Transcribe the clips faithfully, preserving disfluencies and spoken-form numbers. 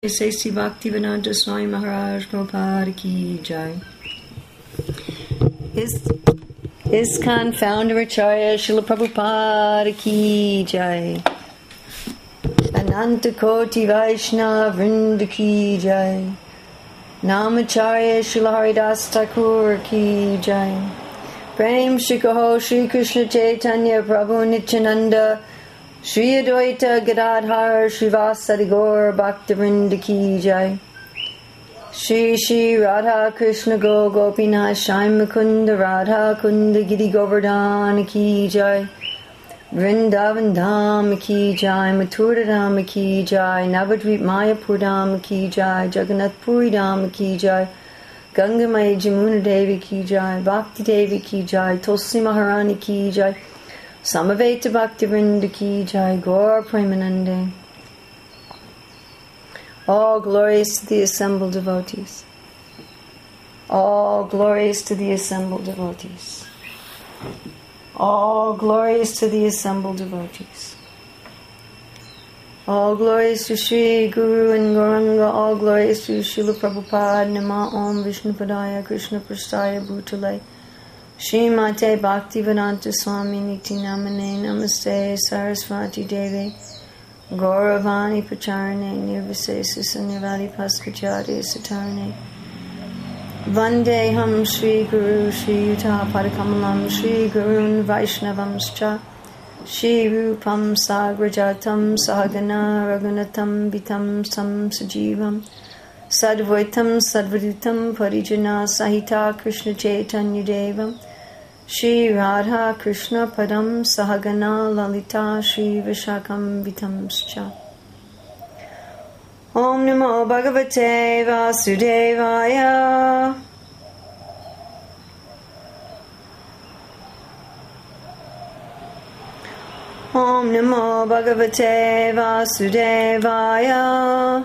Sesi Bhaktivedanta Swami Maharaj Prabhupada Ki Jai. Is ISKCON founder Acharya Srila Prabhupada Ki Jai. Ananta Koti Vaishnava Vrinda Ki Jai. Namacharya Srila Haridas Thakur Ki Jai. Prem Shri Kaho Shri Krishna Chaitanya Prabhu Nityananda Shri Advaita Gadadhar Srivasadi Gaur Bhaktivinoda Ki Jai. Shri Shri Radha Krishna Go Gopinath Shai Mukunda Radha Kunda Giri Govardhana Ki Jai. Vrindavan Dham Ki Jai. Mathura Dham Ki Jai. Navadvip Mayapur Dham Ki Jai. Jagannath Puri Dham Ki Jai. Ganga Mai Jamuna Devi Ki Jai. Bhakti Devi Ki Jai. Tulsi Maharani Ki Jai. Samaveta Bhaktivinoda Ki Jai. Gaur Premanande. All glories to the assembled devotees. All glories to the assembled devotees. All glories to the assembled devotees. All glories to Sri Guru and Gauranga. All glories to Srila Prabhupada. Nama Om Vishnu Padaya Krishna Prasthaya Bhutale. Srimate Bhaktivedanta Swami Niti Namane Namaste Saraswati Devi Gauravani Pacharane Nirvisesa Sanyavadi Paspachati Satarane Vandeham Shri Guru Shri Yuta Padakamalam Shri Gurun Vaishnavamscha Shri Rupam Sagrajatam Sahagana Raghunatam Vitam Sam Sajivam Sadvaitam Sadvadutam Parijana Sahita Krishna Chaitanya Devam Shri Radha Krishna Padam Sahagana Lalita Shri Vishakam Vitamscha. Om Namo Bhagavate Vasudevaya. Om Namo Bhagavate Vasudevaya.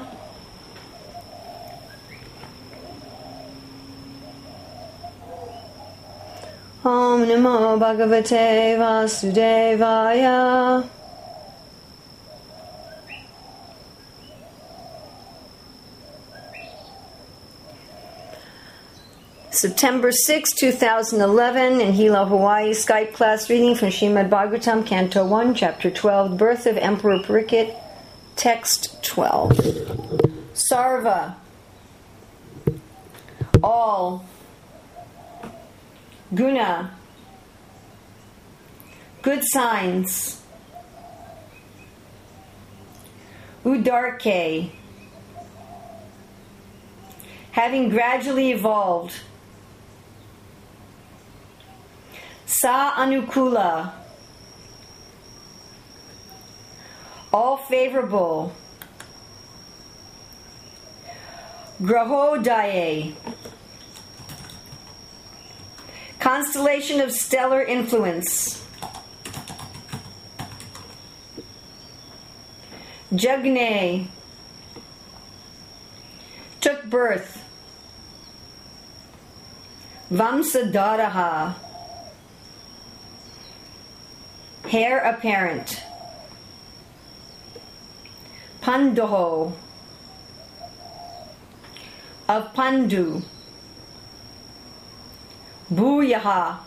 Om Namo Bhagavate Vasudevaya. September sixth, twenty eleven, in Hilo, Hawaii, Skype class reading from Srimad Bhagavatam, Canto one, Chapter twelve, Birth of Emperor Parikshit, Text twelve. Sarva. All. Guna, good signs. Udarke, having gradually evolved. Sa anukula, all favorable. Grahodaye, constellation of stellar influence. Jagne, took birth. Vamsadaraha, heir apparent. Pandoho, of Pandu. Bhuyaha,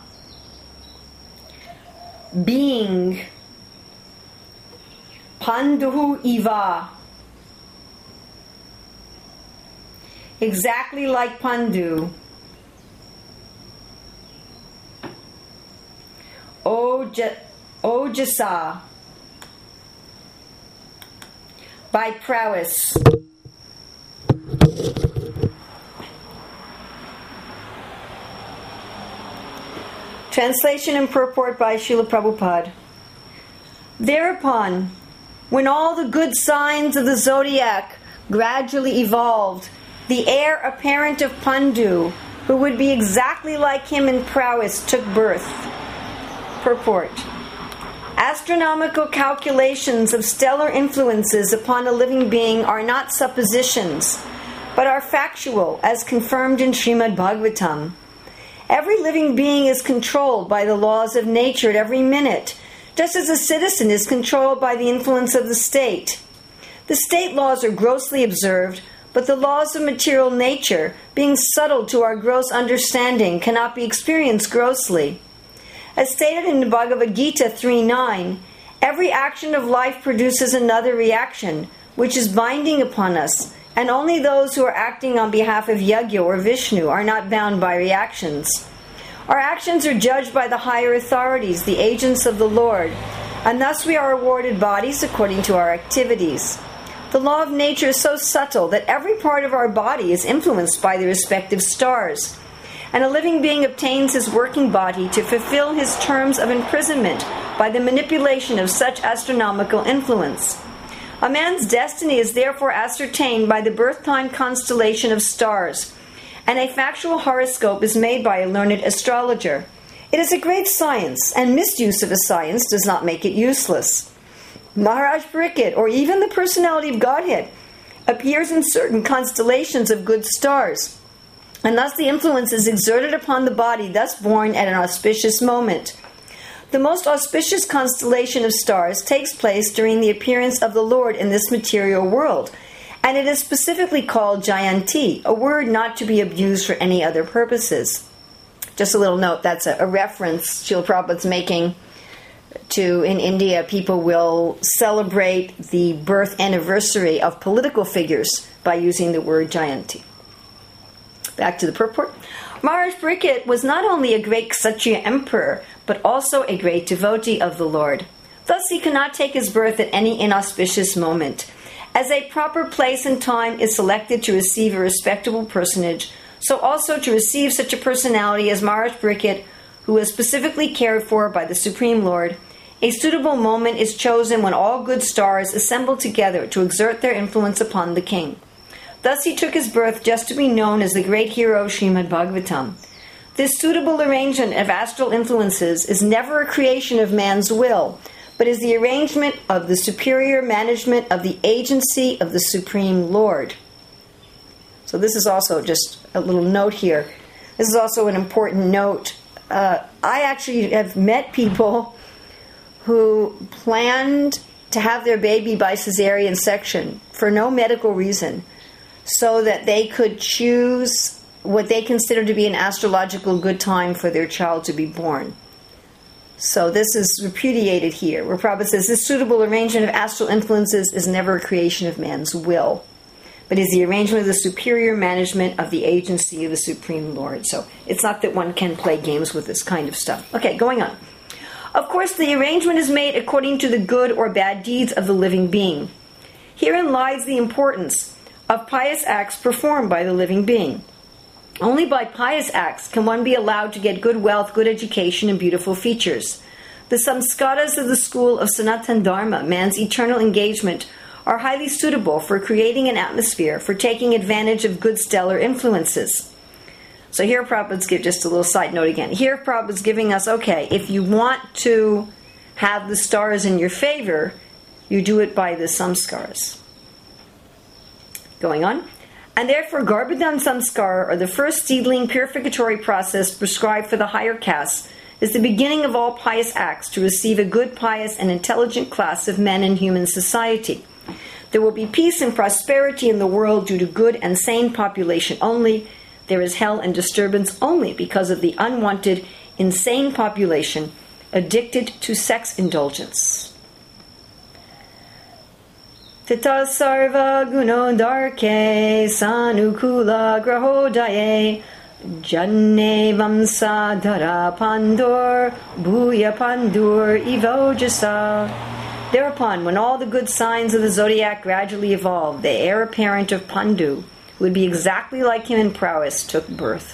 being. Panduhu Iva, exactly like Pandu. Oja, Ojasa, by prowess. Translation and purport by Srila Prabhupada. Thereupon, when all the good signs of the zodiac gradually evolved, the heir apparent of Pandu, who would be exactly like him in prowess, took birth. Purport. Astronomical calculations of stellar influences upon a living being are not suppositions, but are factual, as confirmed in Srimad Bhagavatam. Every living being is controlled by the laws of nature at every minute, just as a citizen is controlled by the influence of the state. The state laws are grossly observed, but the laws of material nature, being subtle to our gross understanding, cannot be experienced grossly. As stated in the Bhagavad Gita three nine, every action of life produces another reaction, which is binding upon us, and only those who are acting on behalf of Yajna or Vishnu are not bound by reactions. Our actions are judged by the higher authorities, the agents of the Lord, and thus we are awarded bodies according to our activities. The law of nature is so subtle that every part of our body is influenced by the respective stars, and a living being obtains his working body to fulfill his terms of imprisonment by the manipulation of such astronomical influence. A man's destiny is therefore ascertained by the birth-time constellation of stars, and a factual horoscope is made by a learned astrologer. It is a great science, and misuse of a science does not make it useless. Maharaj Parikshit, or even the personality of Godhead, appears in certain constellations of good stars, and thus the influence is exerted upon the body thus born at an auspicious moment. The most auspicious constellation of stars takes place during the appearance of the Lord in this material world, and it is specifically called Jayanti, a word not to be abused for any other purposes. Just a little note, that's a, a reference Srila Prabhupada's making to, in India, people will celebrate the birth anniversary of political figures by using the word Jayanti. Back to the purport. Maharaj Parikshit was not only a great Kshatriya emperor, but also a great devotee of the Lord. Thus he cannot take his birth at any inauspicious moment. As a proper place and time is selected to receive a respectable personage, so also to receive such a personality as Maharaj Parikshit, who is specifically cared for by the Supreme Lord, a suitable moment is chosen when all good stars assemble together to exert their influence upon the king. Thus he took his birth just to be known as the great hero Srimad Bhagavatam. This suitable arrangement of astral influences is never a creation of man's will, but is the arrangement of the superior management of the agency of the Supreme Lord. So this is also just a little note here. This is also an important note. Uh, I actually have met people who planned to have their baby by cesarean section for no medical reason, so that they could choose what they consider to be an astrological good time for their child to be born. So this is repudiated here, where Prabhupada says, this suitable arrangement of astral influences is never a creation of man's will, but is the arrangement of the superior management of the agency of the Supreme Lord. So it's not that one can play games with this kind of stuff. Okay, going on. Of course, the arrangement is made according to the good or bad deeds of the living being. Herein lies the importance of pious acts performed by the living being. Only by pious acts can one be allowed to get good wealth, good education, and beautiful features. The samskaras of the school of Sanatana Dharma, man's eternal engagement, are highly suitable for creating an atmosphere for taking advantage of good stellar influences. So here Prabhupada's give just a little side note again. Here Prabhupada's giving us, okay, if you want to have the stars in your favor, you do it by the samskaras. Going on. And therefore Garbhodan Samskara, or the first seedling purificatory process prescribed for the higher castes, is the beginning of all pious acts to receive a good, pious, and intelligent class of men in human society. There will be peace and prosperity in the world due to good and sane population only. There is hell and disturbance only because of the unwanted, insane population addicted to sex indulgence. Tita sarva gunodarke sanukula grahodaye janne vamsa dhara pandur bhuya pandur evojasa. Thereupon, when all the good signs of the zodiac gradually evolved, the heir apparent of Pandu, who would be exactly like him in prowess, took birth.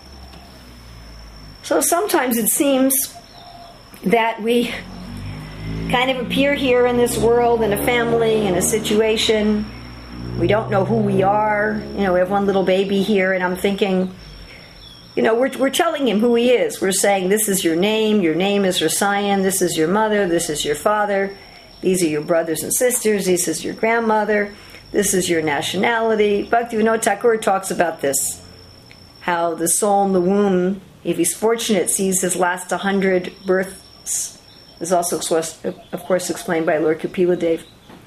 So sometimes it seems that we kind of appear here in this world, in a family, in a situation. We don't know who we are. You know, we have one little baby here, and I'm thinking, you know, we're, we're telling him who he is. We're saying, this is your name, your name is Rasayan, this is your mother, this is your father, these are your brothers and sisters, this is your grandmother, this is your nationality. Bhaktivinoda Thakur talks about this, how the soul in the womb, if he's fortunate, sees his last one hundred births. This is also, of course, explained by Lord Kapila Dev.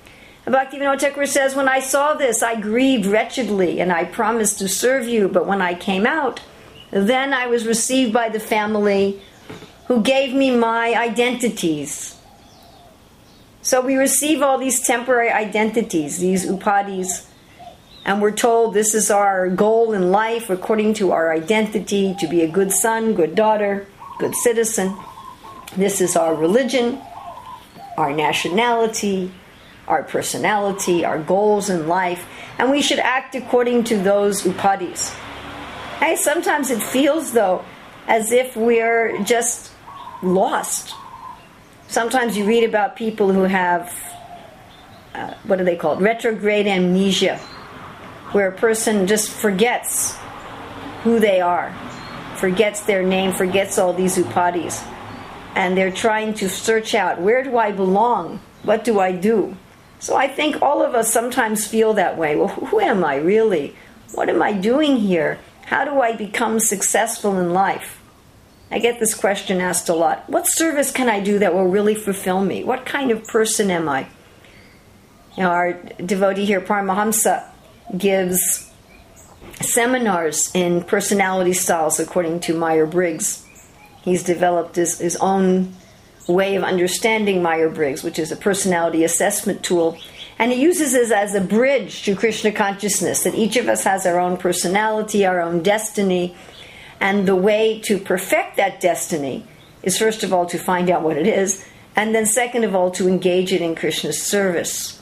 Bhaktivinoda Thakur says, when I saw this, I grieved wretchedly, and I promised to serve you, but when I came out, then I was received by the family who gave me my identities. So we receive all these temporary identities, these upadhis, and we're told this is our goal in life according to our identity, to be a good son, good daughter, good citizen. This is our religion, our nationality, our personality, our goals in life, and we should act according to those upadhis. And sometimes it feels, though, as if we're just lost. Sometimes you read about people who have, uh, what do they call it, retrograde amnesia, where a person just forgets who they are, forgets their name, forgets all these upadhis, and they're trying to search out, where do I belong? What do I do? So I think all of us sometimes feel that way. Well, who am I really? What am I doing here? How do I become successful in life? I get this question asked a lot. What service can I do that will really fulfill me? What kind of person am I? You know, our devotee here, Paramahamsa, gives seminars in personality styles according to Meyer-Briggs. He's developed his, his own way of understanding Meyer-Briggs, which is a personality assessment tool. And he uses it as a bridge to Krishna consciousness, that each of us has our own personality, our own destiny, and the way to perfect that destiny is first of all to find out what it is, and then second of all to engage it in Krishna's service.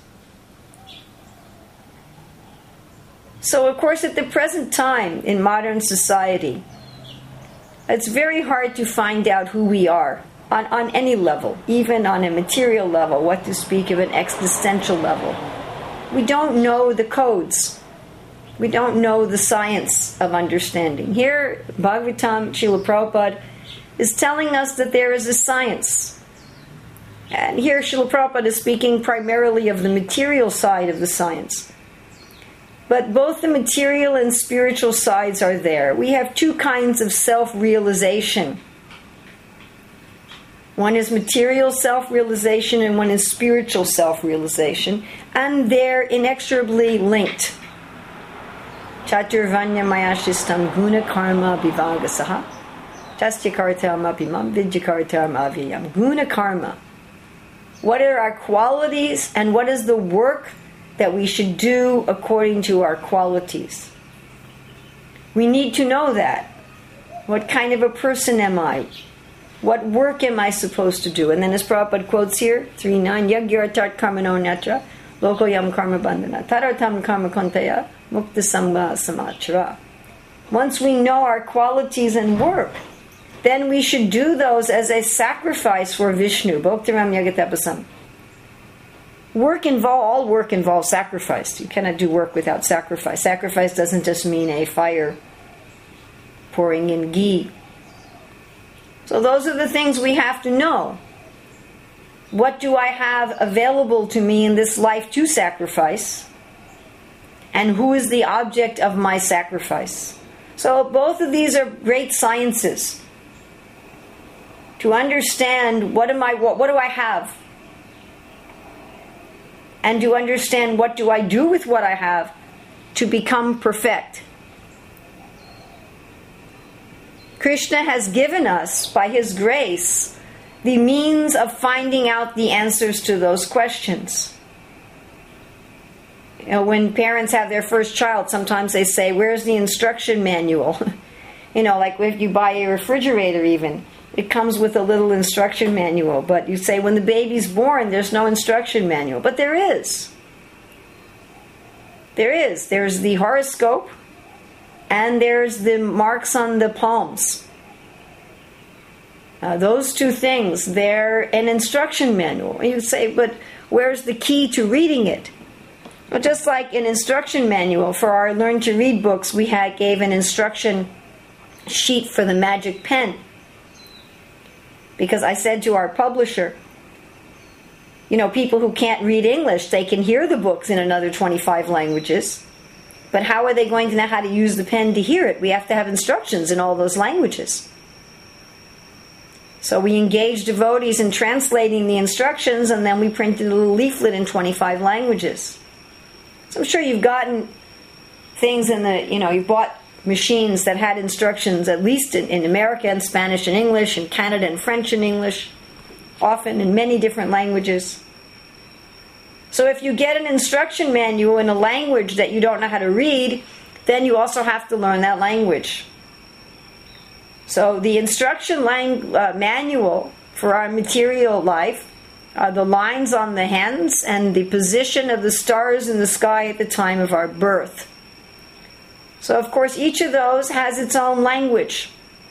So of course at the present time in modern society, it's very hard to find out who we are on, on any level, even on a material level, what to speak of an existential level. We don't know the codes. We don't know the science of understanding. Here, Bhagavatam, Srila Prabhupada is telling us that there is a science. And here Srila Prabhupada is speaking primarily of the material side of the science. But both the material and spiritual sides are there. We have two kinds of self-realization. One is material self-realization and one is spiritual self-realization. And they're inexorably linked. Chaturvanya mayashistam guna karma bivagasaha tasya kartam apimam vidyakartam avyayam. Guna karma. What are our qualities and what is the work that we should do according to our qualities? We need to know that. What kind of a person am I? What work am I supposed to do? And then as Prabhupada quotes here, three nine, Yagyaratat karmano natra, lokoyam karma bandhana, taratam karma kontaya, mukta sangha samachara. Once we know our qualities and work, then we should do those as a sacrifice for Vishnu. Bhaktiram yagatapasam. Work involve, all work involves sacrifice. You cannot do work without sacrifice. Sacrifice doesn't just mean a fire pouring in ghee. So those are the things we have to know. What do I have available to me in this life to sacrifice? And who is the object of my sacrifice? So both of these are great sciences. To understand what am I, what, what do I have? And to understand what do I do with what I have to become perfect. Krishna has given us, by His grace, the means of finding out the answers to those questions. You know, when parents have their first child, sometimes they say, where's the instruction manual? You know, like if you buy a refrigerator even, it comes with a little instruction manual. But you say when the baby's born, there's no instruction manual. But there is. There is. There's the horoscope, and there's the marks on the palms. Uh, those two things, they're an instruction manual. You say, but where's the key to reading it? Well, just like an instruction manual for our Learn to Read books, we had gave an instruction sheet for the magic pen. Because I said to our publisher, you know, people who can't read English, they can hear the books in another twenty-five languages. But how are they going to know how to use the pen to hear it? We have to have instructions in all those languages. So we engaged devotees in translating the instructions, and then we printed a little leaflet in twenty-five languages. So I'm sure you've gotten things in the, you know, you've bought machines that had instructions, at least in, in America, in Spanish and English, in Canada and French and English, often in many different languages. So if you get an instruction manual in a language that you don't know how to read, then you also have to learn that language. So the instruction lang- uh, manual for our material life are the lines on the hands and the position of the stars in the sky at the time of our birth. So of course each of those has its own language.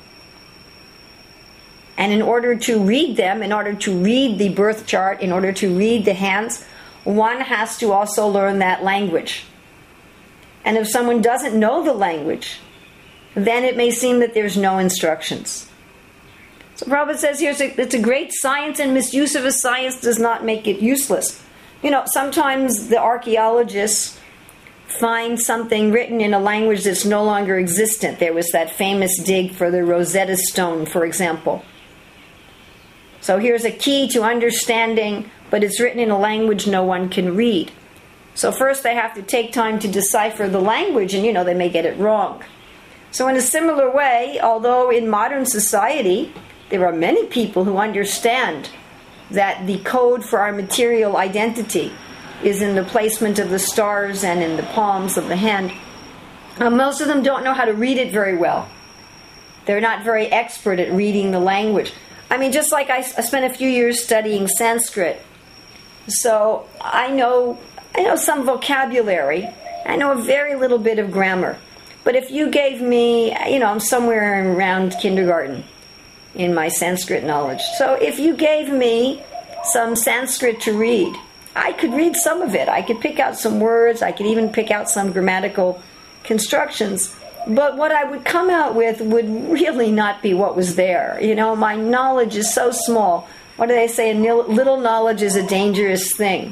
And in order to read them, in order to read the birth chart, in order to read the hands, one has to also learn that language. And if someone doesn't know the language, then it may seem that there's no instructions. So Prabhupada says here, it's a great science, and misuse of a science does not make it useless. You know, sometimes the archaeologists find something written in a language that's no longer existent. There was that famous dig for the Rosetta Stone, for example. So here's a key to understanding, but it's written in a language no one can read. So first they have to take time to decipher the language, and you know, they may get it wrong. So in a similar way, although in modern society there are many people who understand that the code for our material identity is in the placement of the stars and in the palms of the hand, uh, most of them don't know how to read it very well. They're not very expert at reading the language. I mean, just like I, I spent a few years studying Sanskrit, so I know I know some vocabulary. I know a very little bit of grammar. But if you gave me, you know, I'm somewhere around kindergarten in my Sanskrit knowledge. So if you gave me some Sanskrit to read, I could read some of it. I could pick out some words. I could even pick out some grammatical constructions. But what I would come out with would really not be what was there. You know, my knowledge is so small. What do they say? A little knowledge is a dangerous thing.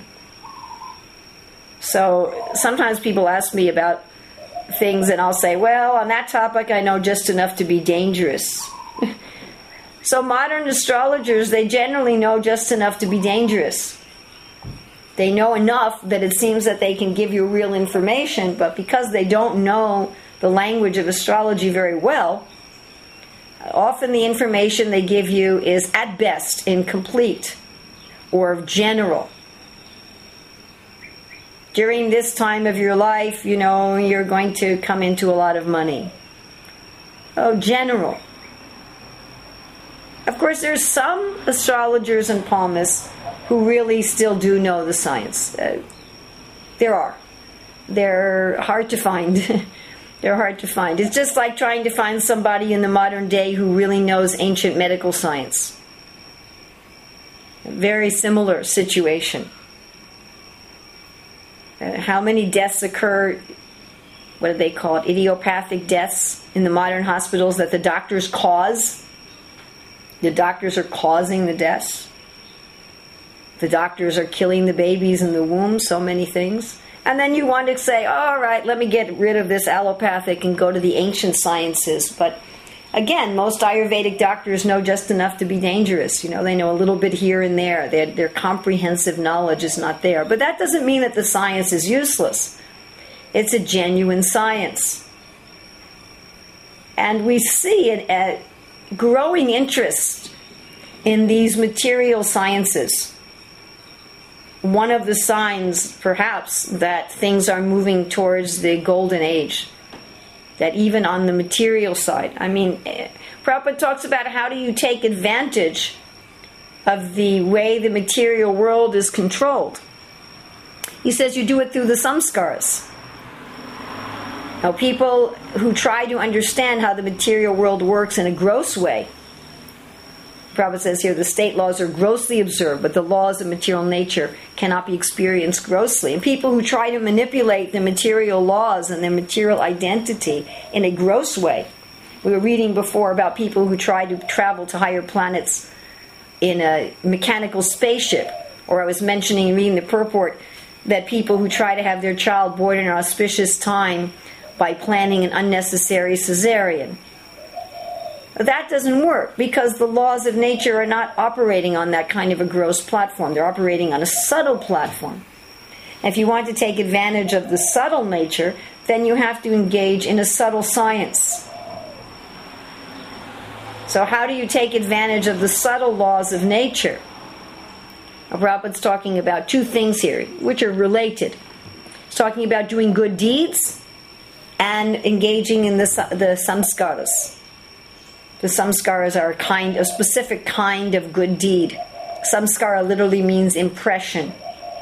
So sometimes people ask me about things, and I'll say, well, on that topic I know just enough to be dangerous. So modern astrologers, they generally know just enough to be dangerous. They know enough that it seems that they can give you real information, but because they don't know the language of astrology very well, often the information they give you is at best incomplete or general. During this time of your life, you know, you're going to come into a lot of money. Oh, general. Of course, there's some astrologers and palmists who really still do know the science. Uh, there are. They're hard to find. They're hard to find. It's just like trying to find somebody in the modern day who really knows ancient medical science. A very similar situation. Uh, how many deaths occur, what do they call it, idiopathic deaths in the modern hospitals that the doctors cause? The doctors are causing the deaths. The doctors are killing the babies in the womb, so many things. And then you want to say, all right, let me get rid of this allopathic and go to the ancient sciences. But again, most Ayurvedic doctors know just enough to be dangerous. You know, they know a little bit here and there. Their, their comprehensive knowledge is not there. But that doesn't mean that the science is useless. It's a genuine science. And we see a, a growing interest in these material sciences. One of the signs, perhaps, that things are moving towards the golden age. That even on the material side. I mean, Prabhupada talks about how do you take advantage of the way the material world is controlled. He says you do it through the samskaras. Now, people who try to understand how the material world works in a gross way, Prabhupada says here, the state laws are grossly observed, but the laws of material nature cannot be experienced grossly. And people who try to manipulate the material laws and their material identity in a gross way. We were reading before about people who try to travel to higher planets in a mechanical spaceship. Or I was mentioning and reading the purport that people who try to have their child born in an auspicious time by planning an unnecessary cesarean. That doesn't work because the laws of nature are not operating on that kind of a gross platform. They're operating on a subtle platform. If you want to take advantage of the subtle nature, then you have to engage in a subtle science. So how do you take advantage of the subtle laws of nature? Prabhupada's talking about two things here, which are related. He's talking about doing good deeds and engaging in the, the samskaras. The samskaras are a kind, a specific kind of good deed. Samskara literally means impression.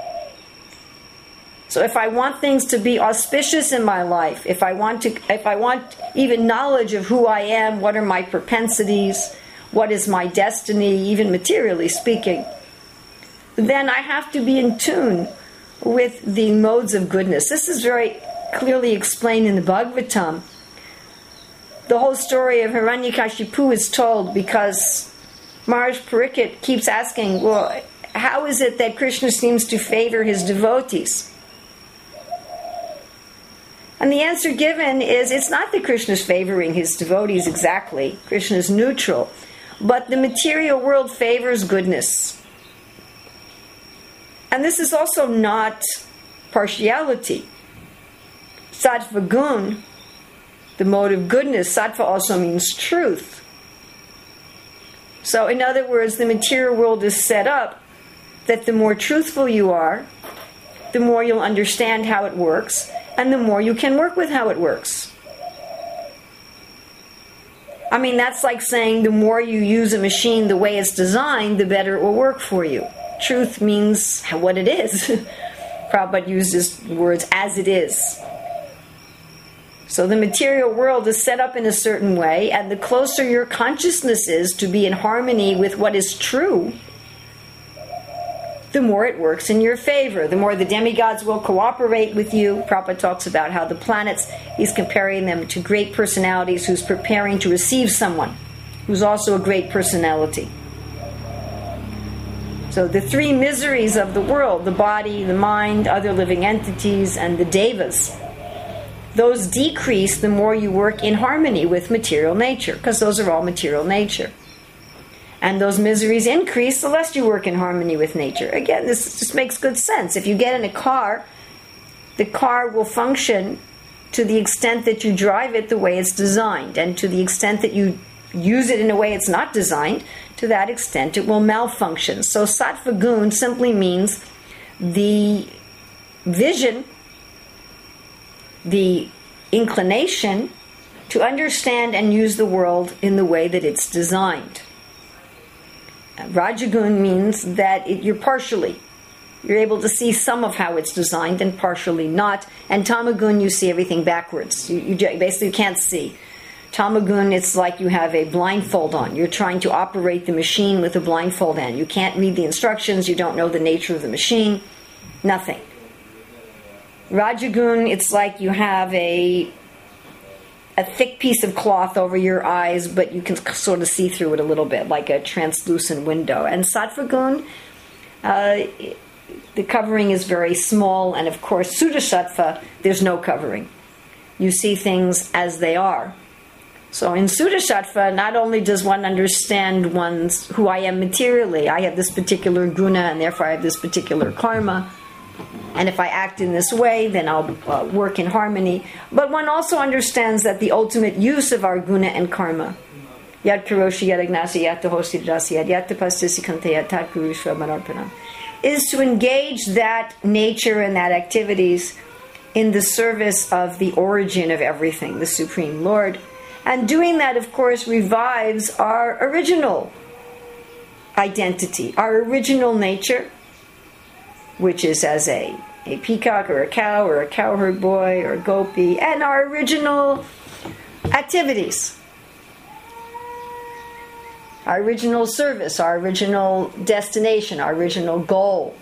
So if I want things to be auspicious in my life, if I want to, if I want even knowledge of who I am, what are my propensities, what is my destiny, even materially speaking, then I have to be in tune with the modes of goodness. This is very clearly explained in the Bhagavatam. The whole story of Hiranyakashipu is told because Maharaj Parikshit keeps asking, well, how is it that Krishna seems to favor his devotees? And the answer given is, it's not that Krishna is favoring his devotees exactly. Krishna is neutral. But the material world favors goodness. And this is also not partiality. Sattva gun, the mode of goodness, sattva also means truth. So in other words, the material world is set up that the more truthful you are, the more you'll understand how it works, and the more you can work with how it works. I mean, that's like saying the more you use a machine the way it's designed, the better it will work for you. Truth means what it is. Prabhupada uses words as it is. So the material world is set up in a certain way, and the closer your consciousness is to be in harmony with what is true, the more it works in your favor. The more the demigods will cooperate with you. Prabhupada talks about how the planets, he's comparing them to great personalities who's preparing to receive someone who's also a great personality. So the three miseries of the world, the body, the mind, other living entities, and the devas, those decrease the more you work in harmony with material nature, because those are all material nature. And those miseries increase the less you work in harmony with nature. Again, this just makes good sense. If you get in a car, the car will function to the extent that you drive it the way it's designed. And to the extent that you use it in a way it's not designed, to that extent it will malfunction. So sattva gun simply means the vision, the inclination to understand and use the world in the way that it's designed. Rajagun means that it, you're partially, you're able to see some of how it's designed and partially not. And Tamagun, you see everything backwards. You, you basically can't see. Tamagun, it's like you have a blindfold on. You're trying to operate the machine with a blindfold on. You can't read the instructions. You don't know the nature of the machine. Nothing. Rajagun, it's like you have a a thick piece of cloth over your eyes, but you can sort of see through it a little bit, like a translucent window. And Sattva gun, uh, the covering is very small, and of course, Sudasattva, there's no covering. You see things as they are. So in Sudasattva, not only does one understand one's who I am materially, I have this particular guna, and therefore I have this particular karma, and if I act in this way, then I'll uh, work in harmony. But one also understands that the ultimate use of our guna and karma, yad karoshi yad agnasi yad tahosi dasi yad yad tapastisi kante yad tat gurushva manarpanam, is to engage that nature and that activities in the service of the origin of everything, the Supreme Lord. And doing that, of course, revives our original identity, our original nature, which is as a, a peacock or a cow or a cowherd boy or a gopi, and our original activities, our original service, our original destination, our original goal.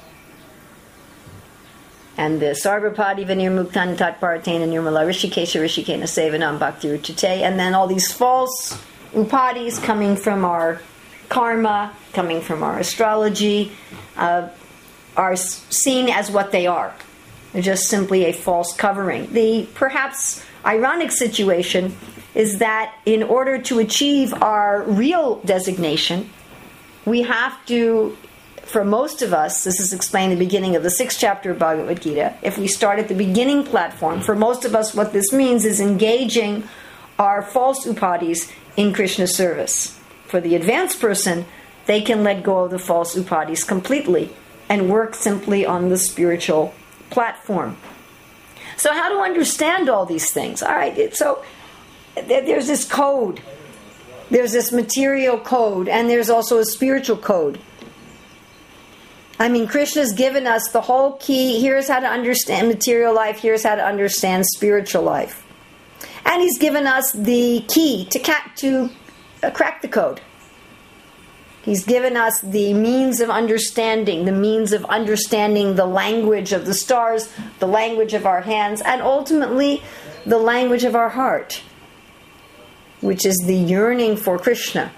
And the Sarvapadi Vanir Muktan Tat Paratena Nirmala Rishikesha Rishikena Sevanam Bhakti Ruchite, and then all these false upadis coming from our karma, coming from our astrology, uh, are seen as what they are. They're just simply a false covering. The perhaps ironic situation is that in order to achieve our real designation, we have to, for most of us, this is explained in the beginning of the sixth chapter of Bhagavad Gita, if we start at the beginning platform, for most of us what this means is engaging our false upadhis in Krishna's service. For the advanced person, they can let go of the false upadhis completely and work simply on the spiritual platform. So how to understand all these things? All right, so there's this code. There's this material code, and there's also a spiritual code. I mean, Krishna's given us the whole key. Here's how to understand material life. Here's how to understand spiritual life. And He's given us the key to, ca- to uh, crack the code. He's given us the means of understanding, the means of understanding the language of the stars, the language of our hands, and ultimately the language of our heart, which is the yearning for Krishna.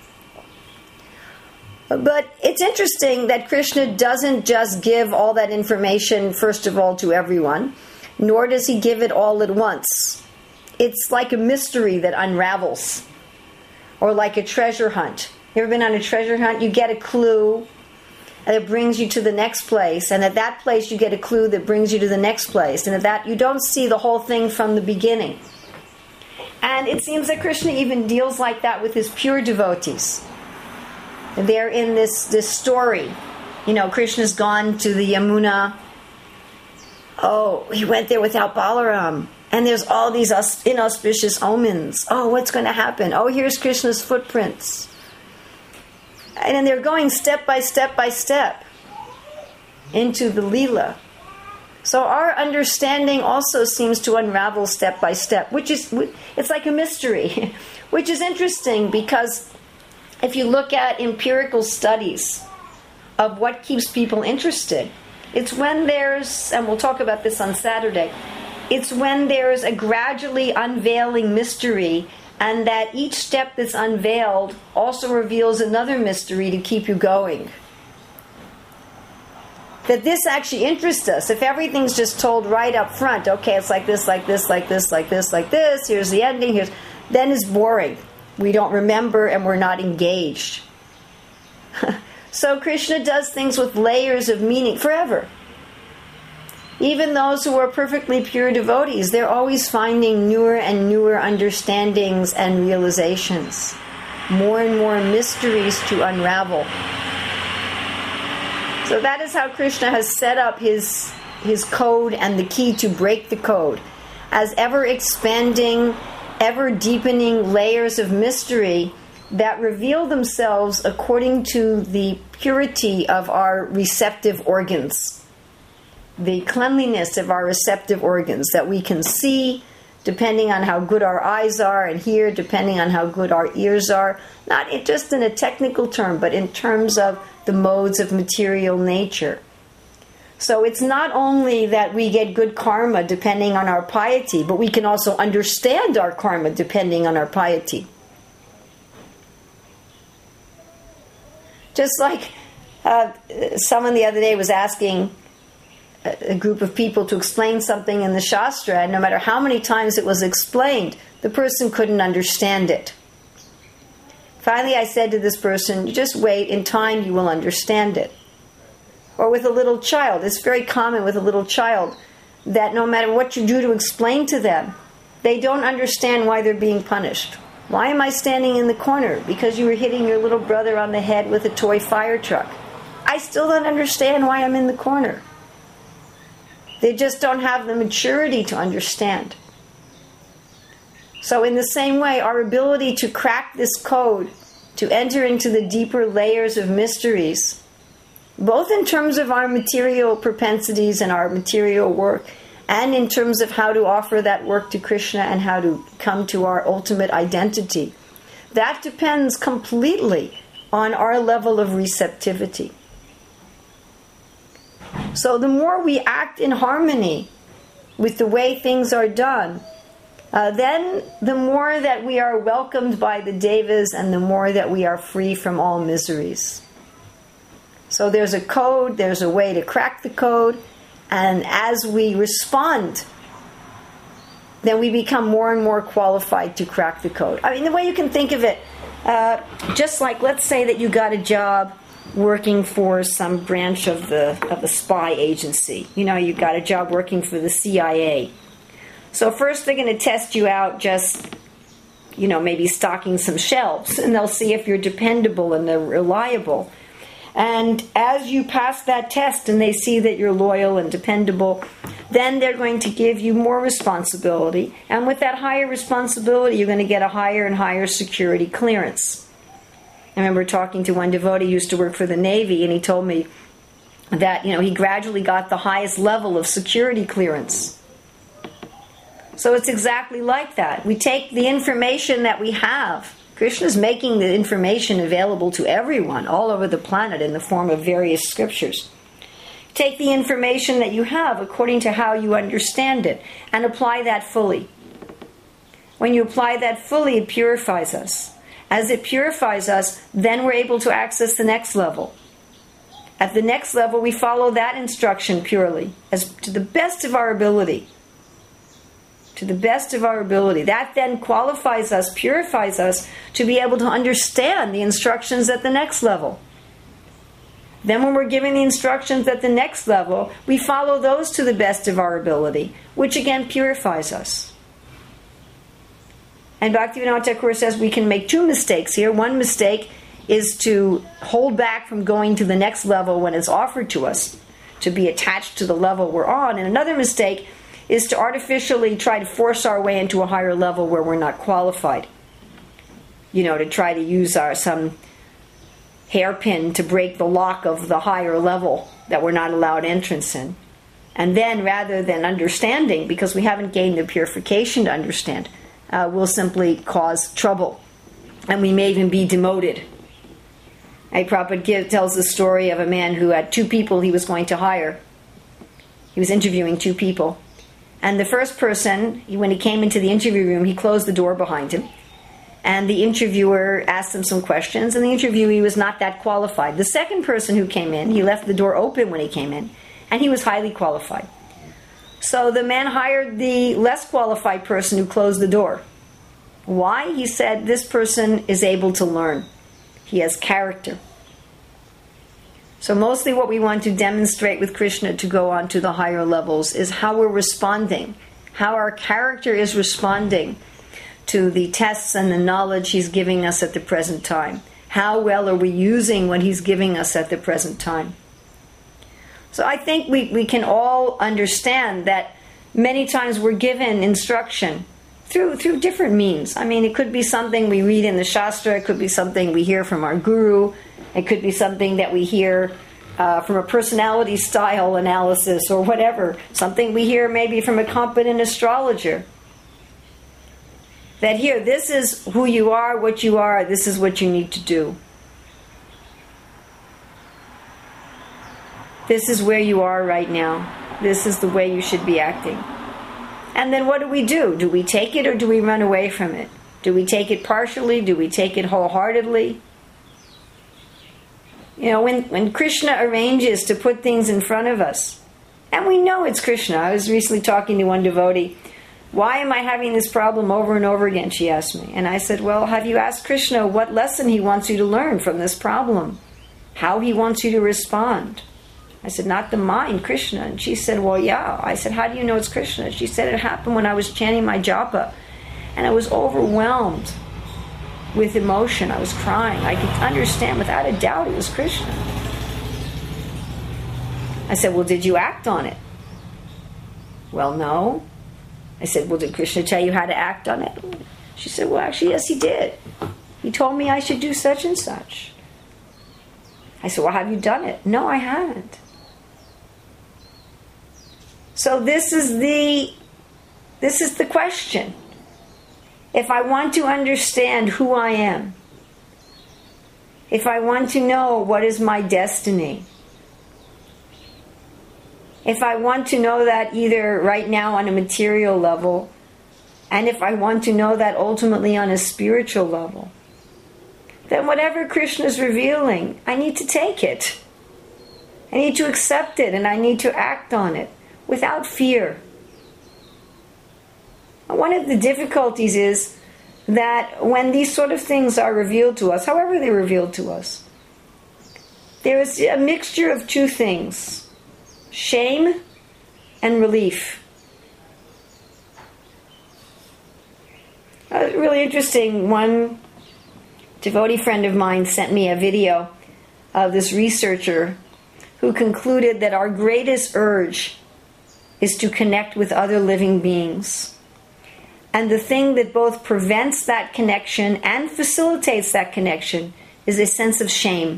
But it's interesting that Krishna doesn't just give all that information, first of all, to everyone, nor does He give it all at once. It's like a mystery that unravels, or like a treasure hunt. You ever been on a treasure hunt? You get a clue, and it brings you to the next place, and at that place you get a clue that brings you to the next place, and at that you don't see the whole thing from the beginning. And it seems that Krishna even deals like that with His pure devotees. They're in this, this story. You know, Krishna's gone to the Yamuna. Oh, he went there without Balaram. And there's all these inauspicious omens. Oh, what's going to happen? Oh, here's Krishna's footprints. And then they're going step by step by step into the Leela. So our understanding also seems to unravel step by step, which is, it's like a mystery, which is interesting because if you look at empirical studies of what keeps people interested, it's when there's, and we'll talk about this on Saturday, it's when there's a gradually unveiling mystery, and that each step that's unveiled also reveals another mystery to keep you going. That this actually interests us. If everything's just told right up front, okay, it's like this, like this, like this, like this, like this, here's the ending, here's, then it's boring. We don't remember and we're not engaged. So Krishna does things with layers of meaning forever. Even those who are perfectly pure devotees, they're always finding newer and newer understandings and realizations. More and more mysteries to unravel. So that is how Krishna has set up his, his code and the key to break the code. As ever expanding, ever deepening layers of mystery that reveal themselves according to the purity of our receptive organs. The cleanliness of our receptive organs that we can see depending on how good our eyes are, and hear depending on how good our ears are. Not just in a technical term, but in terms of the modes of material nature. So it's not only that we get good karma depending on our piety, but we can also understand our karma depending on our piety. Just like uh, someone the other day was asking a group of people to explain something in the Shastra, and no matter how many times it was explained, the person couldn't understand it. Finally, I said to this person, just wait, in time you will understand it. Or with a little child, it's very common with a little child that no matter what you do to explain to them, they don't understand why they're being punished. Why am I standing in the corner? Because you were hitting your little brother on the head with a toy fire truck. I still don't understand why I'm in the corner. They just don't have the maturity to understand. So in the same way, our ability to crack this code, to enter into the deeper layers of mysteries, both in terms of our material propensities and our material work, and in terms of how to offer that work to Krishna and how to come to our ultimate identity, that depends completely on our level of receptivity. So the more we act in harmony with the way things are done, uh, then the more that we are welcomed by the devas and the more that we are free from all miseries. So there's a code, there's a way to crack the code, and as we respond then we become more and more qualified to crack the code. I mean, the way you can think of it, uh, just like, let's say that you got a job working for some branch of the of the spy agency. You know, you got a job working for the C I A. So first they're going to test you out just, you know, maybe stocking some shelves, and they'll see if you're dependable and they're reliable. And as you pass that test and they see that you're loyal and dependable, then they're going to give you more responsibility. And with that higher responsibility, you're going to get a higher and higher security clearance. I remember talking to one devotee who used to work for the Navy, and he told me that, you know, he gradually got the highest level of security clearance. So it's exactly like that. We take the information that we have. Krishna's making the information available to everyone all over the planet in the form of various scriptures. Take the information that you have according to how you understand it and apply that fully. When you apply that fully, it purifies us. As it purifies us, then we're able to access the next level. At the next level, we follow that instruction purely, as to the best of our ability. To the best of our ability. That then qualifies us, purifies us, to be able to understand the instructions at the next level. Then when we're given the instructions at the next level, we follow those to the best of our ability, which again purifies us. And Bhaktivinoda Thakur says we can make two mistakes here. One mistake is to hold back from going to the next level when it's offered to us, to be attached to the level we're on. And another mistake is to artificially try to force our way into a higher level where we're not qualified. You know, to try to use our some hairpin to break the lock of the higher level that we're not allowed entrance in. And then, rather than understanding, because we haven't gained the purification to understand, uh, we'll simply cause trouble. And we may even be demoted. A Prabhupada give, tells the story of a man who had two people he was going to hire. He was interviewing two people. And the first person, when he came into the interview room, he closed the door behind him. And the interviewer asked him some questions, and the interviewee was not that qualified. The second person who came in, he left the door open when he came in, and he was highly qualified. So the man hired the less qualified person who closed the door. Why? He said, this person is able to learn. He has character. So mostly what we want to demonstrate with Krishna to go on to the higher levels is how we're responding, how our character is responding to the tests and the knowledge He's giving us at the present time. How well are we using what He's giving us at the present time? So I think we, we can all understand that many times we're given instruction through through different means. I mean, it could be something we read in the Shastra, it could be something we hear from our guru, it could be something that we hear uh, from a personality style analysis or whatever. Something we hear maybe from a competent astrologer. That here, this is who you are, what you are, this is what you need to do. This is where you are right now. This is the way you should be acting. And then what do we do? Do we take it or do we run away from it? Do we take it partially? Do we take it wholeheartedly? You know, when, when Krishna arranges to put things in front of us, and we know it's Krishna. I was recently talking to one devotee. Why am I having this problem over and over again, she asked me. And I said, well, have you asked Krishna what lesson he wants you to learn from this problem? How he wants you to respond? I said, not the mind, Krishna. And she said, well, yeah. I said, how do you know it's Krishna? She said, it happened when I was chanting my japa. And I was overwhelmed with emotion. I was crying. I could understand without a doubt it was Krishna. I said, well, did you act on it? Well, no. I said, well, did Krishna tell you how to act on it? She said, well, actually, yes, he did. He told me I should do such and such. I said, well, have you done it? No, I haven't. So this is the this is the question. If I want to understand who I am, if I want to know what is my destiny, if I want to know that either right now on a material level, and if I want to know that ultimately on a spiritual level, then whatever Krishna is revealing, I need to take it. I need to accept it, and I need to act on it without fear. One of the difficulties is that when these sort of things are revealed to us, however they're revealed to us, there is a mixture of two things: shame and relief. Uh, really interesting. One devotee friend of mine sent me a video of this researcher who concluded that our greatest urge is to connect with other living beings. And the thing that both prevents that connection and facilitates that connection is a sense of shame.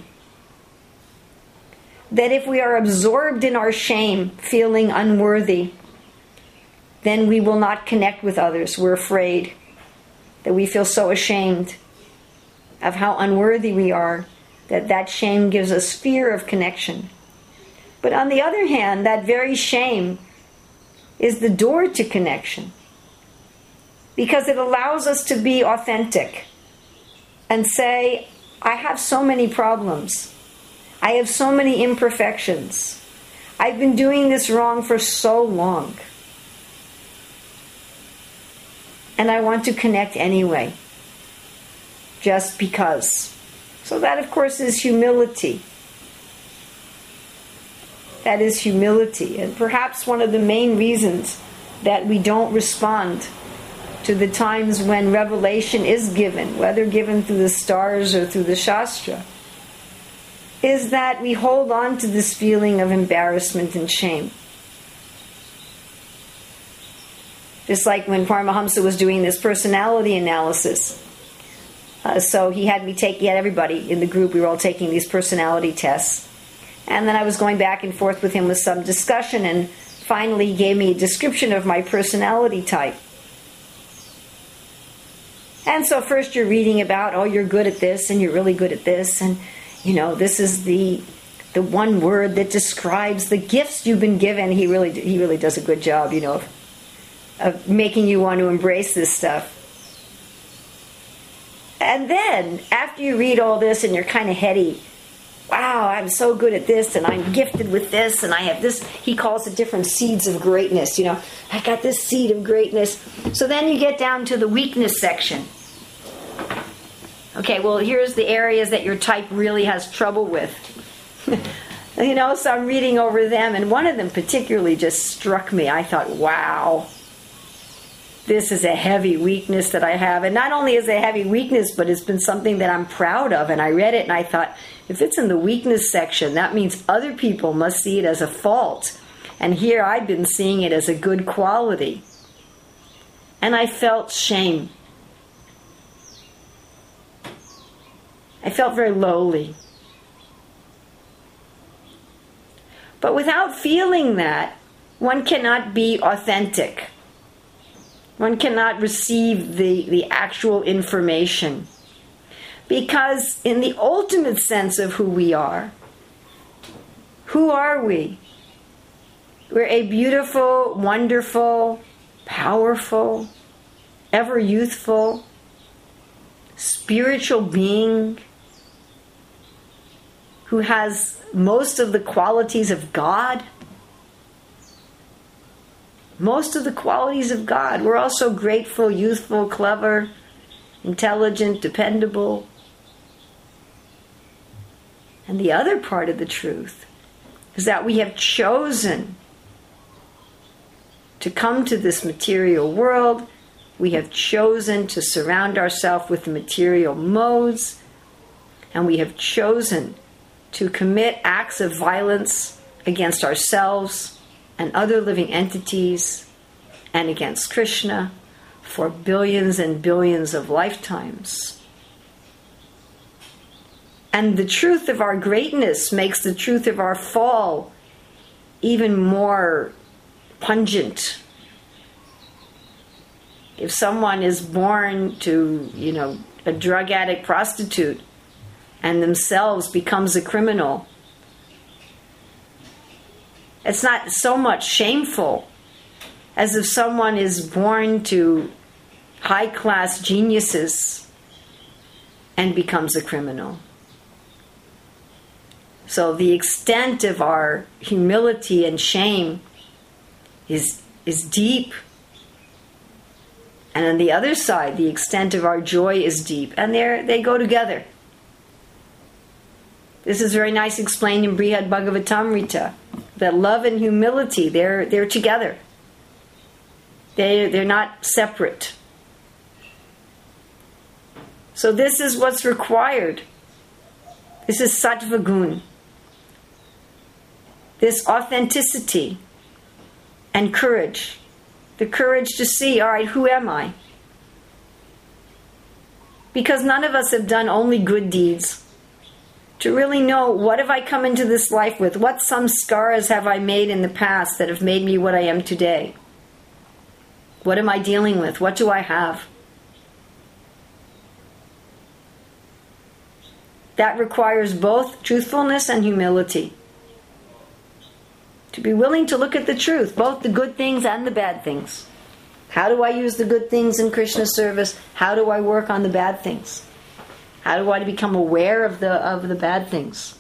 That if we are absorbed in our shame, feeling unworthy, then we will not connect with others. We're afraid that we feel so ashamed of how unworthy we are, that that shame gives us fear of connection. But on the other hand, that very shame is the door to connection, because it allows us to be authentic and say, I have so many problems. I have so many imperfections. I've been doing this wrong for so long. And I want to connect anyway, just because. So that, of course, is humility. That is humility. And perhaps one of the main reasons that we don't respond to the times when revelation is given, whether given through the stars or through the Shastra, is that we hold on to this feeling of embarrassment and shame. Just like when Paramahamsa was doing this personality analysis. Uh, so he had me take, he had everybody in the group, we were all taking these personality tests. And then I was going back and forth with him with some discussion, and finally he gave me a description of my personality type. And so first you're reading about, oh, you're good at this, and you're really good at this, and you know, this is the the one word that describes the gifts you've been given. He really he really does a good job, you know, of, of making you want to embrace this stuff. And then, after you read all this and you're kind of heady, wow, I'm so good at this, and I'm gifted with this, and I have this, he calls it different seeds of greatness, you know, I got this seed of greatness. So then you get down to the weakness section. Okay, well, here's the areas that your type really has trouble with. You know, so I'm reading over them, and one of them particularly just struck me. I thought, wow, this is a heavy weakness that I have. And not only is it a heavy weakness, but it's been something that I'm proud of. And I read it and I thought, if it's in the weakness section, that means other people must see it as a fault. And here I've been seeing it as a good quality. And I felt shame. I felt very lowly. But without feeling that, one cannot be authentic. One cannot receive the, the actual information. Because in the ultimate sense of who we are, who are we? We're a beautiful, wonderful, powerful, ever youthful, spiritual being who has most of the qualities of God. Most of the qualities of God. We're also grateful, youthful, clever, intelligent, dependable. And the other part of the truth is that we have chosen to come to this material world. We have chosen to surround ourselves with the material modes. And we have chosen to commit acts of violence against ourselves and other living entities, and against Krishna for billions and billions of lifetimes. And the truth of our greatness makes the truth of our fall even more pungent. If someone is born to, you know, a drug addict prostitute and themselves becomes a criminal, it's not so much shameful as if someone is born to high-class geniuses and becomes a criminal. So the extent of our humility and shame is, is deep. And on the other side, the extent of our joy is deep. And they they go together. This is very nice explained in Brihad Bhagavatamrita. That love and humility, they're they're together. They they're not separate. So this is what's required. This is sattva gun. This authenticity and courage. The courage to see, all right, who am I? Because none of us have done only good deeds. To really know, what have I come into this life with? What samskaras have I made in the past that have made me what I am today? What am I dealing with? What do I have? That requires both truthfulness and humility. To be willing to look at the truth, both the good things and the bad things. How do I use the good things in Krishna service? How do I work on the bad things? How do I become aware of the of the bad things?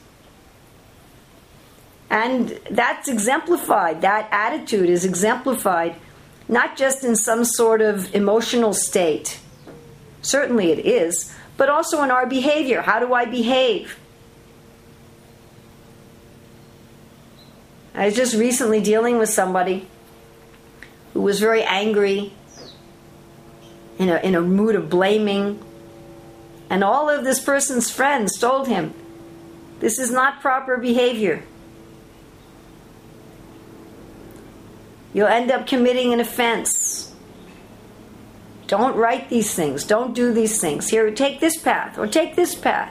And that's exemplified, that attitude is exemplified not just in some sort of emotional state. Certainly it is, but also in our behavior. How do I behave? I was just recently dealing with somebody who was very angry, in a, in a mood of blaming. And all of this person's friends told him, this is not proper behavior. You'll end up committing an offense. Don't write these things. Don't do these things. Here, take this path or take this path.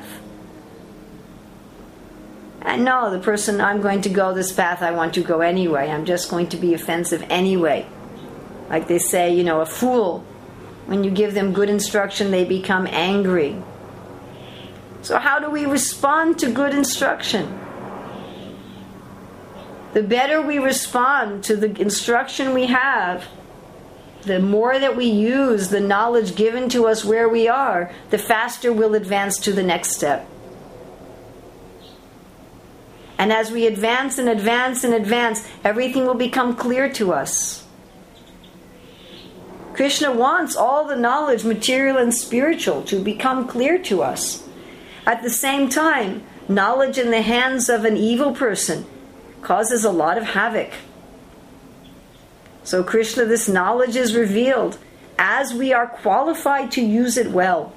And no, the person, I'm going to go this path, I want to go anyway. I'm just going to be offensive anyway. Like they say, you know, a fool, when you give them good instruction, they become angry. So how do we respond to good instruction? The better we respond to the instruction we have, the more that we use the knowledge given to us where we are, the faster we'll advance to the next step. And as we advance and advance and advance, everything will become clear to us. Krishna wants all the knowledge, material and spiritual, to become clear to us. At the same time, knowledge in the hands of an evil person causes a lot of havoc. So Krishna, this knowledge is revealed as we are qualified to use it well.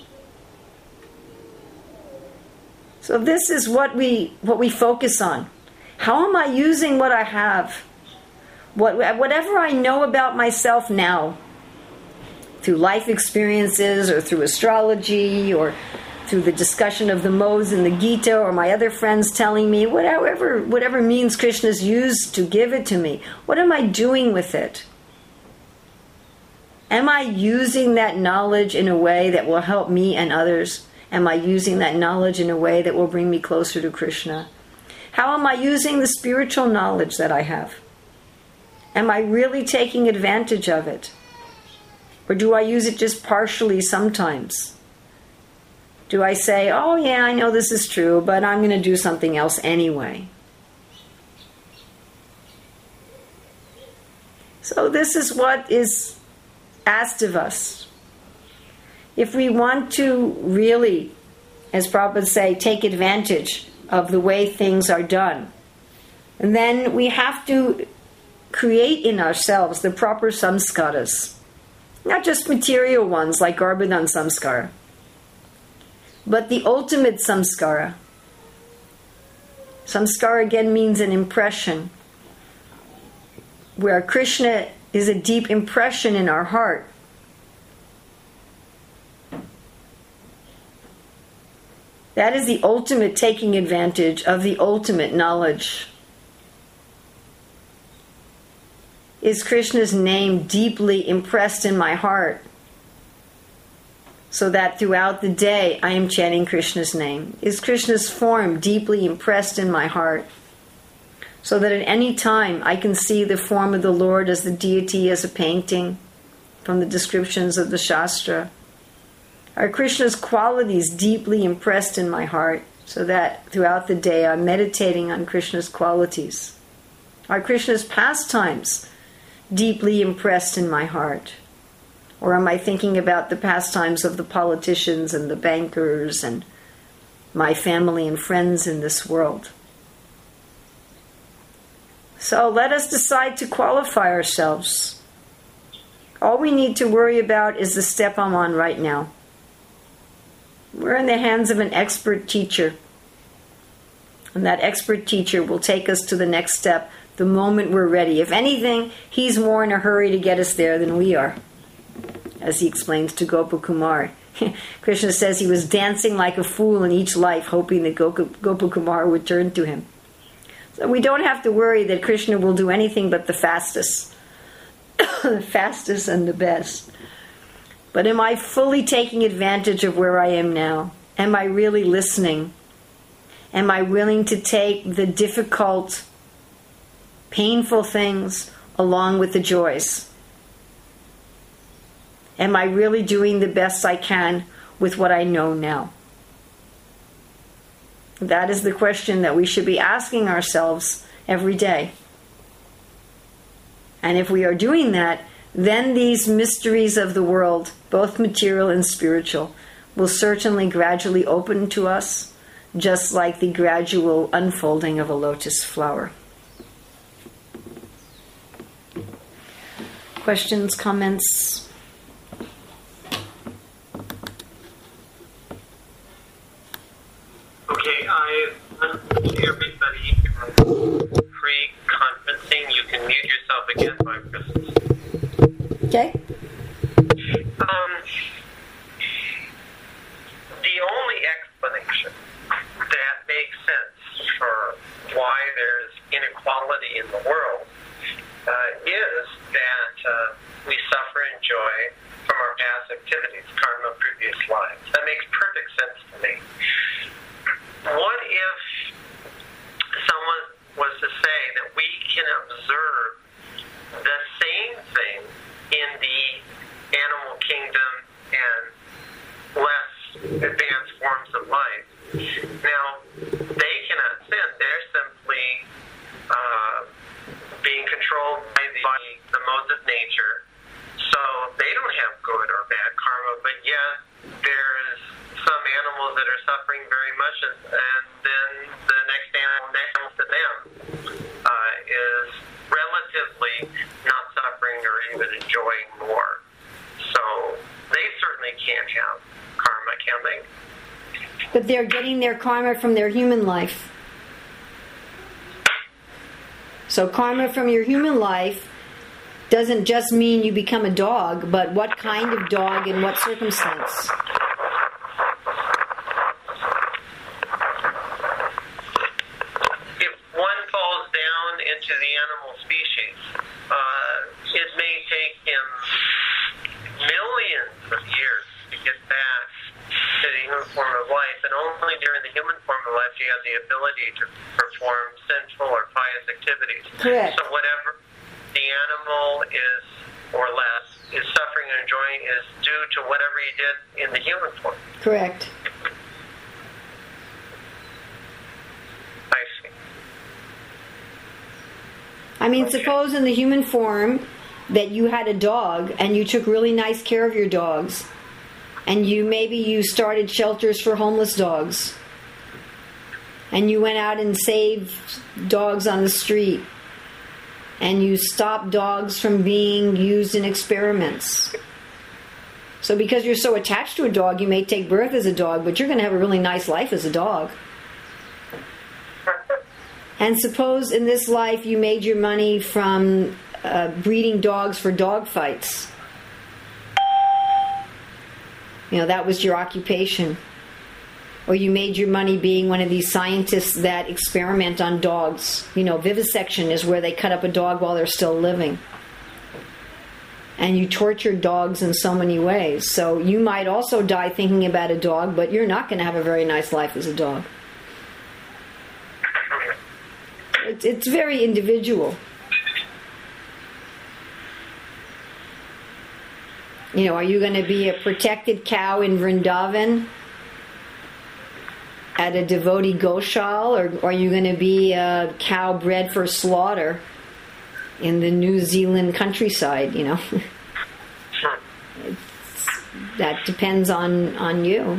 So this is what we what we focus on. How am I using what I have? What, whatever I know about myself now, through life experiences or through astrology or through the discussion of the modes in the Gita or my other friends telling me, whatever, whatever means Krishna's used to give it to me, what am I doing with it? Am I using that knowledge in a way that will help me and others? Am I using that knowledge in a way that will bring me closer to Krishna? How am I using the spiritual knowledge that I have? Am I really taking advantage of it? Or do I use it just partially sometimes? Do I say, oh yeah, I know this is true, but I'm going to do something else anyway? So this is what is asked of us. If we want to really, as Prabhupada say, take advantage of the way things are done, then we have to create in ourselves the proper samskaras. Not just material ones like Garbhadan samskara, but the ultimate samskara. Samskara again means an impression, where Krishna is a deep impression in our heart. That is the ultimate taking advantage of the ultimate knowledge. Is Krishna's name deeply impressed in my heart, so that throughout the day I am chanting Krishna's name? Is Krishna's form deeply impressed in my heart, so that at any time I can see the form of the Lord as the deity as a painting from the descriptions of the Shastra? Are Krishna's qualities deeply impressed in my heart, so that throughout the day I'm meditating on Krishna's qualities? Are Krishna's pastimes deeply impressed in my heart? Or am I thinking about the pastimes of the politicians and the bankers and my family and friends in this world? So let us decide to qualify ourselves. All we need to worry about is the step I'm on right now. We're in the hands of an expert teacher. And that expert teacher will take us to the next step the moment we're ready. If anything, he's more in a hurry to get us there than we are. As he explains to Gopakumar. Krishna says he was dancing like a fool in each life, hoping that Gopakumar would turn to him. So we don't have to worry that Krishna will do anything but the fastest. The fastest and the best. But am I fully taking advantage of where I am now? Am I really listening? Am I willing to take the difficult, painful things along with the joys? Am I really doing the best I can with what I know now? That is the question that we should be asking ourselves every day. And if we are doing that, then these mysteries of the world, both material and spiritual, will certainly gradually open to us, just like the gradual unfolding of a lotus flower. Questions, comments? Okay, I've done everybody free conferencing. You can mute yourself again by Christmas. Okay. Um, the only explanation that makes sense for why there's inequality in the world uh, is that uh, we suffer and joy from our past activities, karma, previous lives. That makes perfect sense to me. What if someone was to say that we can observe the same thing in the animal kingdom and less advanced forms of life? Now, they cannot sin. They're simply uh, being controlled by the, by the modes of nature. So they don't have good or bad karma, but yet there's some animals that are suffering very much, and, and then the next animal next to them uh, is relatively not suffering or even enjoying more. So they certainly can't have karma, can they? But they're getting their karma from their human life. So karma from your human life doesn't just mean you become a dog, but what kind of dog in what circumstance? If one falls down into the animal species, uh, it may take him millions of years to get back to the human form of life, and only during the human form of life do you have the ability to perform sinful or pious activities. Correct. So whatever the animal is, or less, is suffering and enjoying is due to whatever he did in the human form. Correct. I see. I mean, Okay. suppose in the human form that you had a dog and you took really nice care of your dogs, and you maybe you started shelters for homeless dogs, and you went out and saved dogs on the street, and you stopped dogs from being used in experiments. So because you're so attached to a dog, you may take birth as a dog, but you're going to have a really nice life as a dog. And suppose in this life you made your money from uh, breeding dogs for dog fights. You know, that was your occupation. Or you made your money being one of these scientists that experiment on dogs. You know, vivisection is where they cut up a dog while they're still living. And you torture dogs in so many ways. So you might also die thinking about a dog, but you're not going to have a very nice life as a dog. It's, it's very individual. You know, are you going to be a protected cow in Vrindavan at a devotee goshal, or are you going to be a cow bred for slaughter in the New Zealand countryside, you know? that depends on, on you.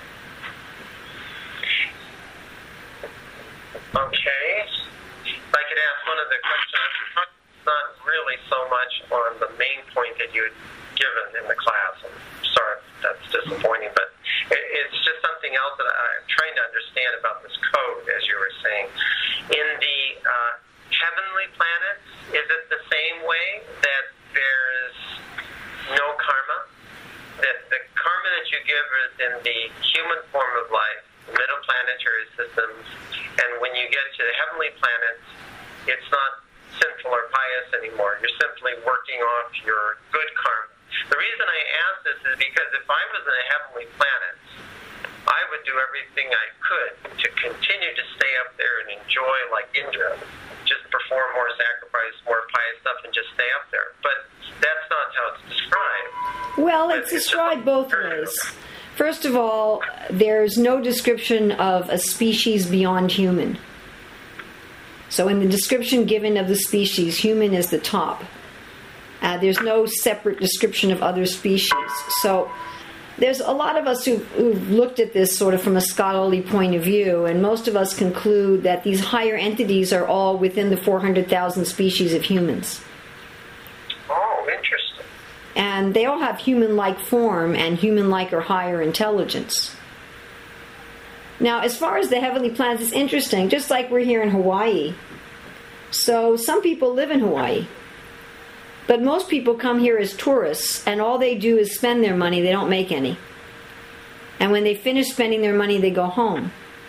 Okay. If I could ask one of the questions, not really so much on the main point that you had given in the class. I'm sorry if that's disappointing, but it, it's just something else that I'm trying to understand about this code, as you were saying. In the uh, heavenly planets, is it the same way that there's no karma? That the karma that you give is in the human form of life, the middle planetary systems, and when you get to the heavenly planets, it's not sinful or pious anymore. You're simply working off your good karma. The reason I ask this is because if I was in a heavenly planet, I would do everything I could to continue to stay up there and enjoy, like Indra, just perform more sacrifice, more pious stuff, and just stay up there. But that's not how it's described. Well, it's described both ways. First of all, there's no description of a species beyond human. So in the description given of the species, human is the top. Uh, there's no separate description of other species. So there's a lot of us who've, who've looked at this sort of from a scholarly point of view, and most of us conclude that these higher entities are all within the four hundred thousand species of humans. Oh, interesting. And they all have human-like form and human-like or higher intelligence. Now, as far as the heavenly planets, it's interesting, just like we're here in Hawaii. So some people live in Hawaii. But most people come here as tourists, and all they do is spend their money. They don't make any. And when they finish spending their money, they go home.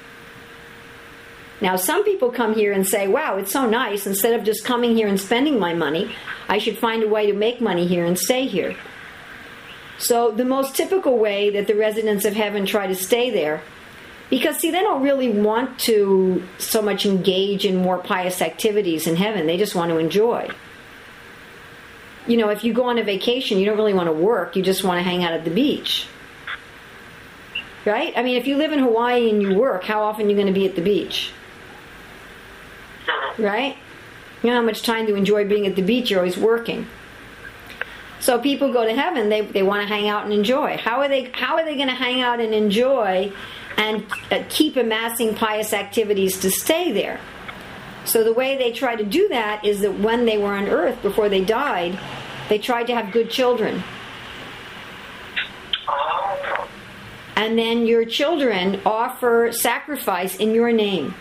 Now, some people come here and say, wow, it's so nice. Instead of just coming here and spending my money, I should find a way to make money here and stay here. So the most typical way that the residents of heaven try to stay there, because, see, they don't really want to so much engage in more pious activities in heaven. They just want to enjoy. You know, if you go on a vacation, you don't really want to work. You just want to hang out at the beach. Right? I mean, if you live in Hawaii and you work, how often are you going to be at the beach? Right? You know how much time to enjoy being at the beach? You're always working. So people go to heaven, they they want to hang out and enjoy. How are they how are they going to hang out and enjoy and uh, keep amassing pious activities to stay there? So the way they try to do that is that when they were on earth, before they died, they tried to have good children. And then your children offer sacrifice in your name.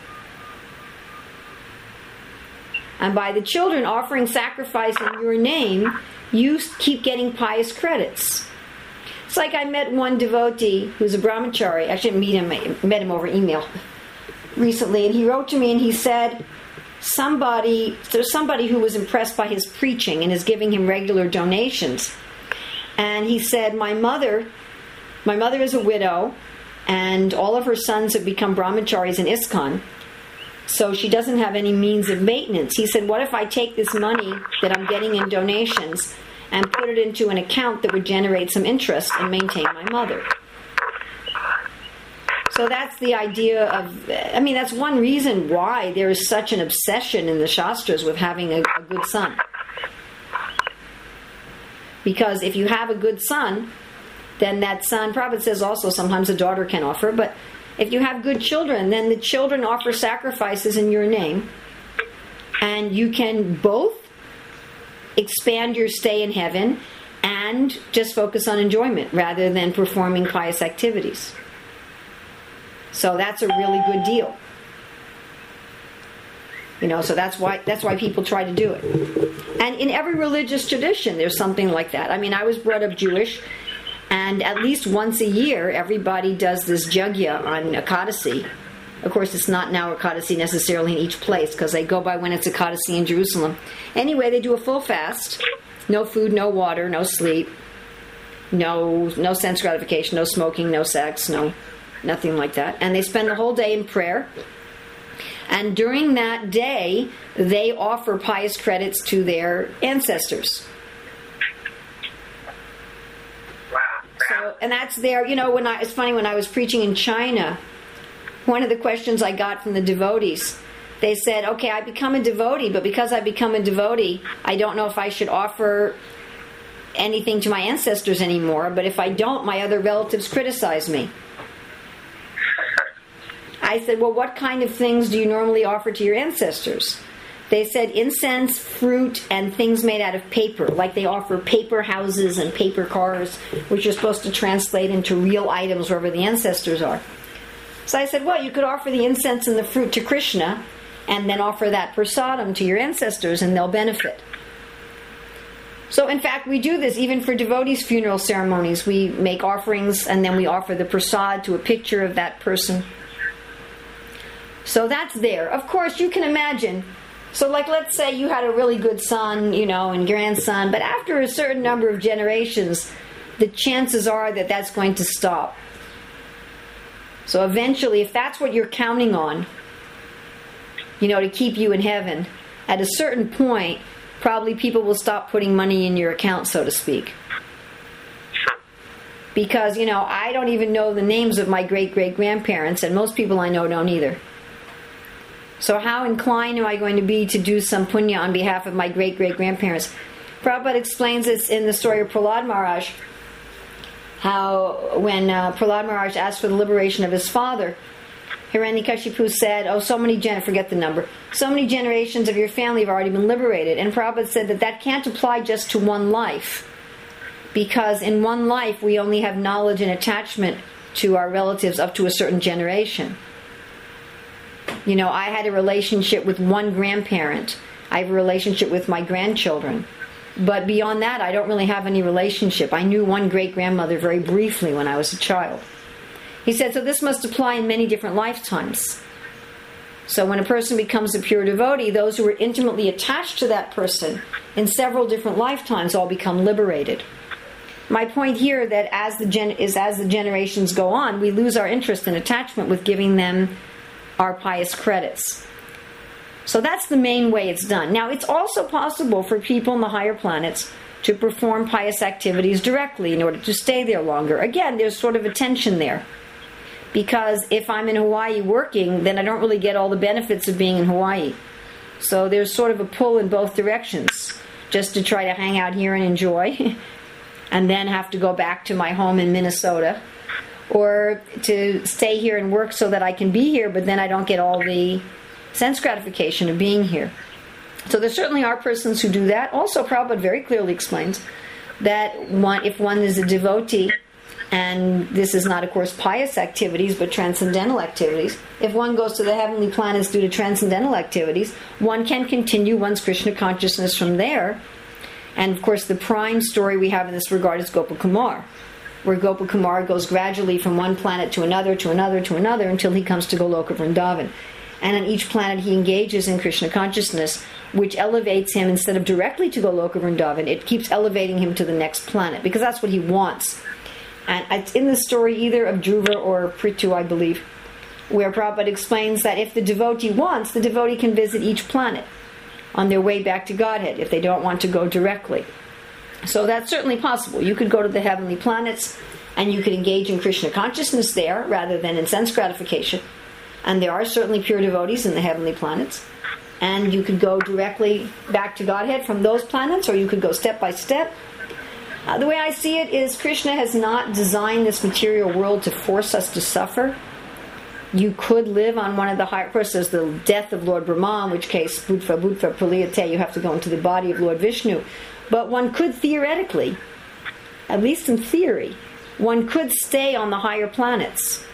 And by the children offering sacrifice in your name, you keep getting pious credits. It's like I met one devotee who's a brahmachari. I didn't meet him, I met him over email recently, and he wrote to me and he said, somebody, there's somebody who was impressed by his preaching and is giving him regular donations. And he said, my mother, my mother is a widow, and all of her sons have become brahmacharis in ISKCON, so she doesn't have any means of maintenance. He said, what if I take this money that I'm getting in donations and put it into an account that would generate some interest and maintain my mother? So that's the idea of, I mean, that's one reason why there is such an obsession in the Shastras with having a, a good son. Because if you have a good son, then that son, Prabhupada says also sometimes a daughter can offer, but if you have good children, then the children offer sacrifices in your name, and you can both expand your stay in heaven and just focus on enjoyment rather than performing pious activities. So that's a really good deal. You know, so that's why that's why people try to do it. And in every religious tradition, there's something like that. I mean, I was brought up Jewish, and at least once a year, everybody does this Yajna on Ekadasi. Of course, it's not now Ekadasi necessarily in each place, because they go by when it's Ekadasi in Jerusalem. Anyway, they do a full fast. No food, no water, no sleep, no no sense gratification, no smoking, no sex, no nothing like that. And they spend the whole day in prayer. And during that day, they offer pious credits to their ancestors. So, and that's there, you know, when I, it's funny, when I was preaching in China, one of the questions I got from the devotees, they said, okay, I become a devotee, but because I become a devotee, I don't know if I should offer anything to my ancestors anymore, but if I don't, my other relatives criticize me. I said, well, what kind of things do you normally offer to your ancestors? They said incense, fruit, and things made out of paper. Like they offer paper houses and paper cars, which are supposed to translate into real items wherever the ancestors are. So I said, well, you could offer the incense and the fruit to Krishna, and then offer that prasadam to your ancestors, and they'll benefit. So in fact, we do this even for devotees' funeral ceremonies. We make offerings, and then we offer the prasad to a picture of that person. So that's there. Of course, you can imagine. So like, let's say you had a really good son, you know, and grandson, but after a certain number of generations, the chances are that that's going to stop. So eventually, if that's what you're counting on, you know, to keep you in heaven, at a certain point, probably people will stop putting money in your account, so to speak. Because, you know, I don't even know the names of my great-great-grandparents, and most people I know don't either. So how inclined am I going to be to do some punya on behalf of my great-great-grandparents? Prabhupada explains this in the story of Prahlad Maharaj, how when uh, Prahlad Maharaj asked for the liberation of his father, Hiranyakashipu said, oh, so many, gen- forget the number, so many generations of your family have already been liberated. And Prabhupada said that that can't apply just to one life, because in one life we only have knowledge and attachment to our relatives up to a certain generation. You know, I had a relationship with one grandparent. I have a relationship with my grandchildren. But beyond that, I don't really have any relationship. I knew one great-grandmother very briefly when I was a child. He said, so this must apply in many different lifetimes. So when a person becomes a pure devotee, those who are intimately attached to that person in several different lifetimes all become liberated. My point here that as the gen- is as the generations go on, we lose our interest and attachment with giving them our pious credits. So that's the main way it's done. Now, it's also possible for people in the higher planets to perform pious activities directly in order to stay there longer. Again, there's sort of a tension there. Because if I'm in Hawaii working, then I don't really get all the benefits of being in Hawaii. So there's sort of a pull in both directions, just to try to hang out here and enjoy, and then have to go back to my home in Minnesota, or to stay here and work so that I can be here, but then I don't get all the sense gratification of being here. So there certainly are persons who do that. Also, Prabhupada very clearly explains that one, if one is a devotee, and this is not, of course, pious activities, but transcendental activities, if one goes to the heavenly planets due to transcendental activities, one can continue one's Krishna consciousness from there. And, of course, the prime story we have in this regard is Gopakumar, where Gopakumar goes gradually from one planet to another, to another, to another, until he comes to Goloka Vrindavan. And on each planet he engages in Krishna consciousness, which elevates him instead of directly to Goloka Vrindavan. It keeps elevating him to the next planet, because that's what he wants. And it's in the story either of Dhruva or Prithu, I believe, where Prabhupada explains that if the devotee wants, the devotee can visit each planet on their way back to Godhead, if they don't want to go directly. So that's certainly possible. You could go to the heavenly planets, and you could engage in Krishna consciousness there, rather than in sense gratification. And there are certainly pure devotees in the heavenly planets. And you could go directly back to Godhead from those planets, or you could go step by step. Uh, the way I see it is Krishna has not designed this material world to force us to suffer. You could live on one of the higher... Of course, there's the death of Lord Brahma, in which case, Bhutva Bhutva Praliyate, you have to go into the body of Lord Vishnu. But one could theoretically, at least in theory, one could stay on the higher planets.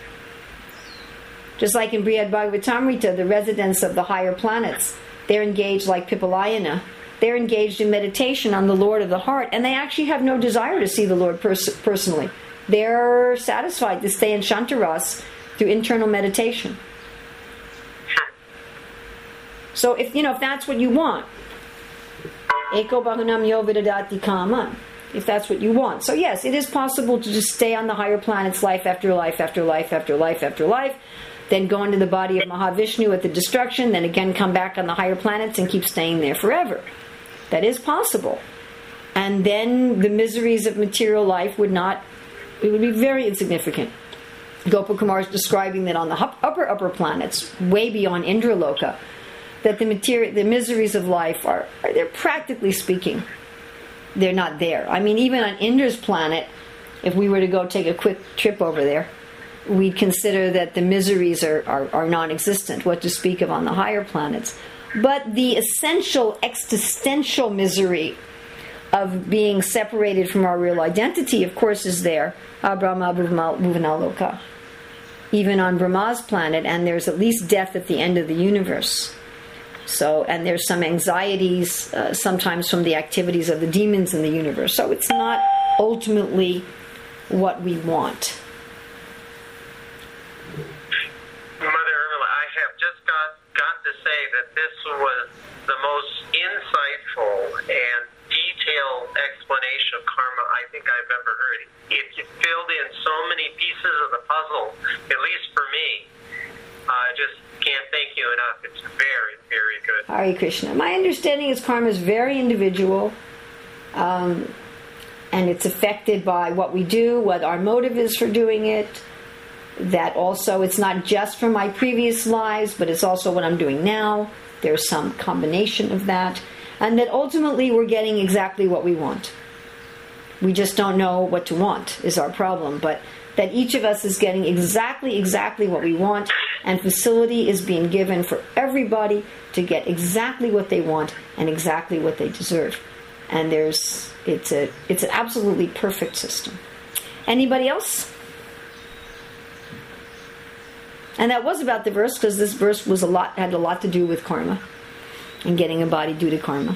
Just like in Brihad Bhagavatamrita, the residents of the higher planets, they're engaged like Pipalayana. They're engaged in meditation on the Lord of the heart, and they actually have no desire to see the Lord pers- personally. They're satisfied to stay in Shantaras through internal meditation. So if you know if that's what you want, Eko Bahunam Yo Vidadati Kaman, if that's what you want. So yes, it is possible to just stay on the higher planets life after life after life after life after life, then go into the body of Mahavishnu at the destruction, then again come back on the higher planets and keep staying there forever. That is possible. And then the miseries of material life would not, it would be very insignificant. Gopakumar is describing that on the upper, upper planets, way beyond Indraloka, that the material, the miseries of life are, are, they're practically speaking, they're not there. I mean, even on Indra's planet, if we were to go take a quick trip over there, we'd consider that the miseries are, are, are non-existent, what to speak of on the higher planets. But the essential existential misery of being separated from our real identity, of course, is there. Brahma Bhuvanaloka. Even on Brahma's planet, and there's at least death at the end of the universe. So, and there's some anxieties uh, sometimes from the activities of the demons in the universe. So it's not ultimately what we want. Mother Irma, I have just got, got to say that this was the most insightful and detailed explanation of karma I think I've ever heard. It filled in so many pieces of the puzzle, at least for me. I uh, just can't thank you enough. It's very, very good. Hare Krishna. My understanding is karma is very individual, um, and it's affected by what we do, what our motive is for doing it. That also, it's not just from my previous lives, but it's also what I'm doing now. There's some combination of that. And that ultimately we're getting exactly what we want. We just don't know what to want is our problem. But that each of us is getting exactly, exactly what we want, and facility is being given for everybody to get exactly what they want and exactly what they deserve. And there's, it's a, it's an absolutely perfect system. Anybody else? And that was about the verse, because this verse was a lot, had a lot to do with karma and getting a body due to karma.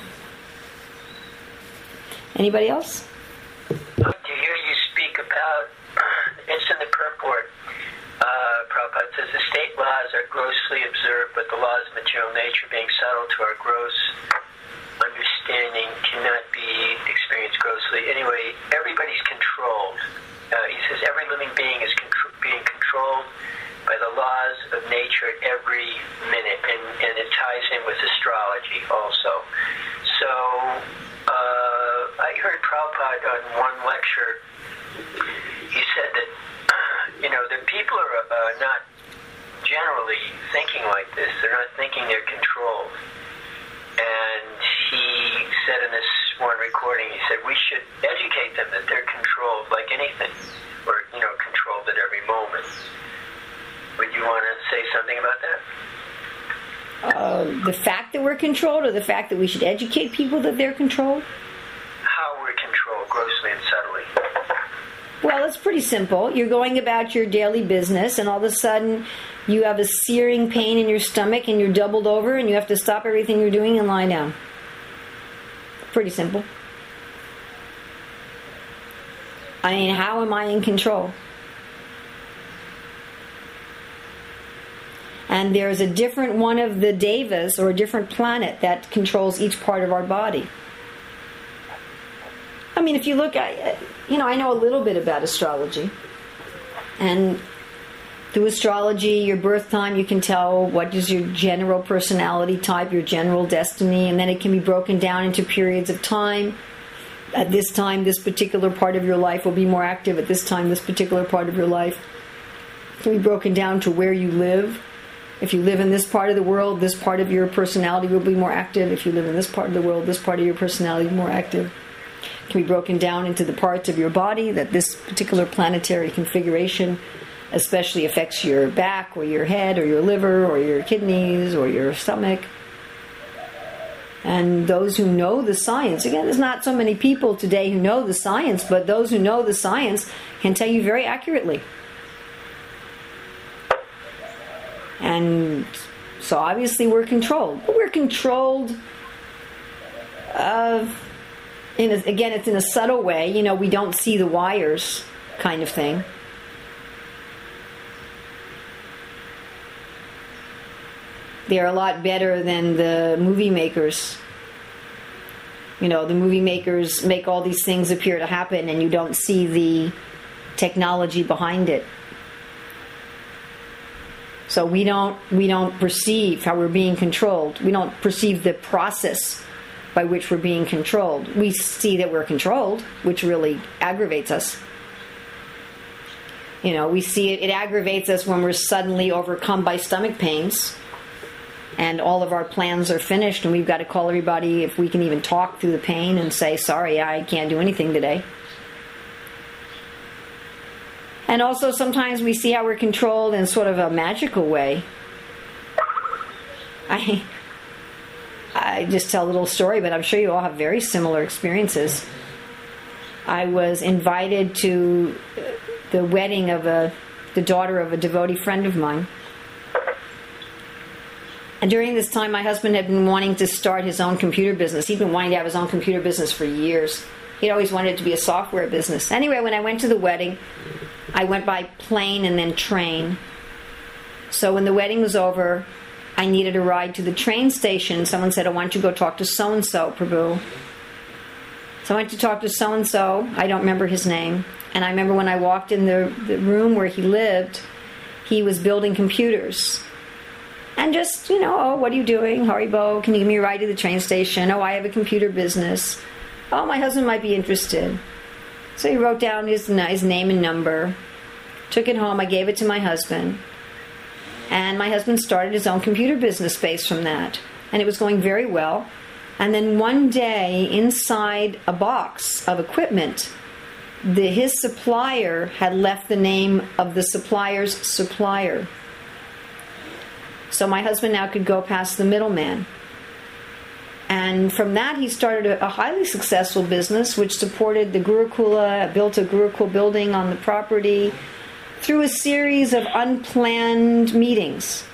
Anybody else? To hear you speak about, it's in the purport, uh, Prabhupada says, the state laws are grossly observed, but the laws of material nature being subtle to our gross understanding cannot be experienced grossly. Anyway, everybody's controlled. Uh, he says every living being is contr- being controlled by the laws of nature at every minute, and, and it ties in with astrology also. So, uh, I heard Prabhupada on one lecture, he said that, you know, the people are uh, not generally thinking like this. They're not thinking they're controlled. And he said in this one recording, he said, we should educate them that they're controlled like anything, or, you know, controlled at every moment. Would you want to say something about that? Uh, the fact that we're controlled, or the fact that we should educate people that they're controlled? How we're controlled, grossly and subtly. Well, it's pretty simple. You're going about your daily business, and all of a sudden you have a searing pain in your stomach, and you're doubled over, and you have to stop everything you're doing and lie down. Pretty simple. I mean, how am I in control? And there's a different one of the devas, or a different planet, that controls each part of our body. I mean, if you look at, you know, I know a little bit about astrology. And through astrology, your birth time, you can tell what is your general personality type, your general destiny, and then it can be broken down into periods of time. At this time, this particular part of your life will be more active. At this time, this particular part of your life can be broken down to where you live. If you live in this part of the world, this part of your personality will be more active. If you live in this part of the world, this part of your personality will be more active. It can be broken down into the parts of your body that this particular planetary configuration especially affects your back, or your head, or your liver, or your kidneys, or your stomach. And those who know the science, again, there's not so many people today who know the science, but those who know the science can tell you very accurately. And so obviously we're controlled. But we're controlled, uh, in a, again, it's in a subtle way. You know, we don't see the wires kind of thing. They're a lot better than the movie makers. You know, the movie makers make all these things appear to happen, and you don't see the technology behind it. So we don't we don't perceive how we're being controlled. We don't perceive the process by which we're being controlled. We see that we're controlled, which really aggravates us. You know, we see it, it aggravates us when we're suddenly overcome by stomach pains. and all of our plans are finished, and we've got to call everybody if we can even talk through the pain and say, sorry, I can't do anything today. And also sometimes we see how we're controlled in sort of a magical way. I I just tell a little story, but I'm sure you all have very similar experiences. I was invited to the wedding of a the daughter of a devotee friend of mine. And during this time, my husband had been wanting to start his own computer business. He'd been wanting to have his own computer business for years. He'd always wanted it to be a software business. Anyway, when I went to the wedding, I went by plane and then train. So when the wedding was over, I needed a ride to the train station. Someone said, oh, why don't you go talk to so-and-so, Prabhu? So I went to talk to so-and-so. I don't remember his name. And I remember when I walked in the, the room where he lived, he was building computers. And just, you know, oh, what are you doing? Haribo, can you give me a ride to the train station? Oh, I have a computer business. Oh, my husband might be interested. So he wrote down his, his name and number, took it home. I gave it to my husband. And my husband started his own computer business based from that. And it was going very well. And then one day, inside a box of equipment, the, his supplier had left the name of the supplier's supplier. So my husband now could go past the middleman. And from that, he started a, a highly successful business, which supported the Gurukula, built a Gurukul building on the property, through a series of unplanned meetings.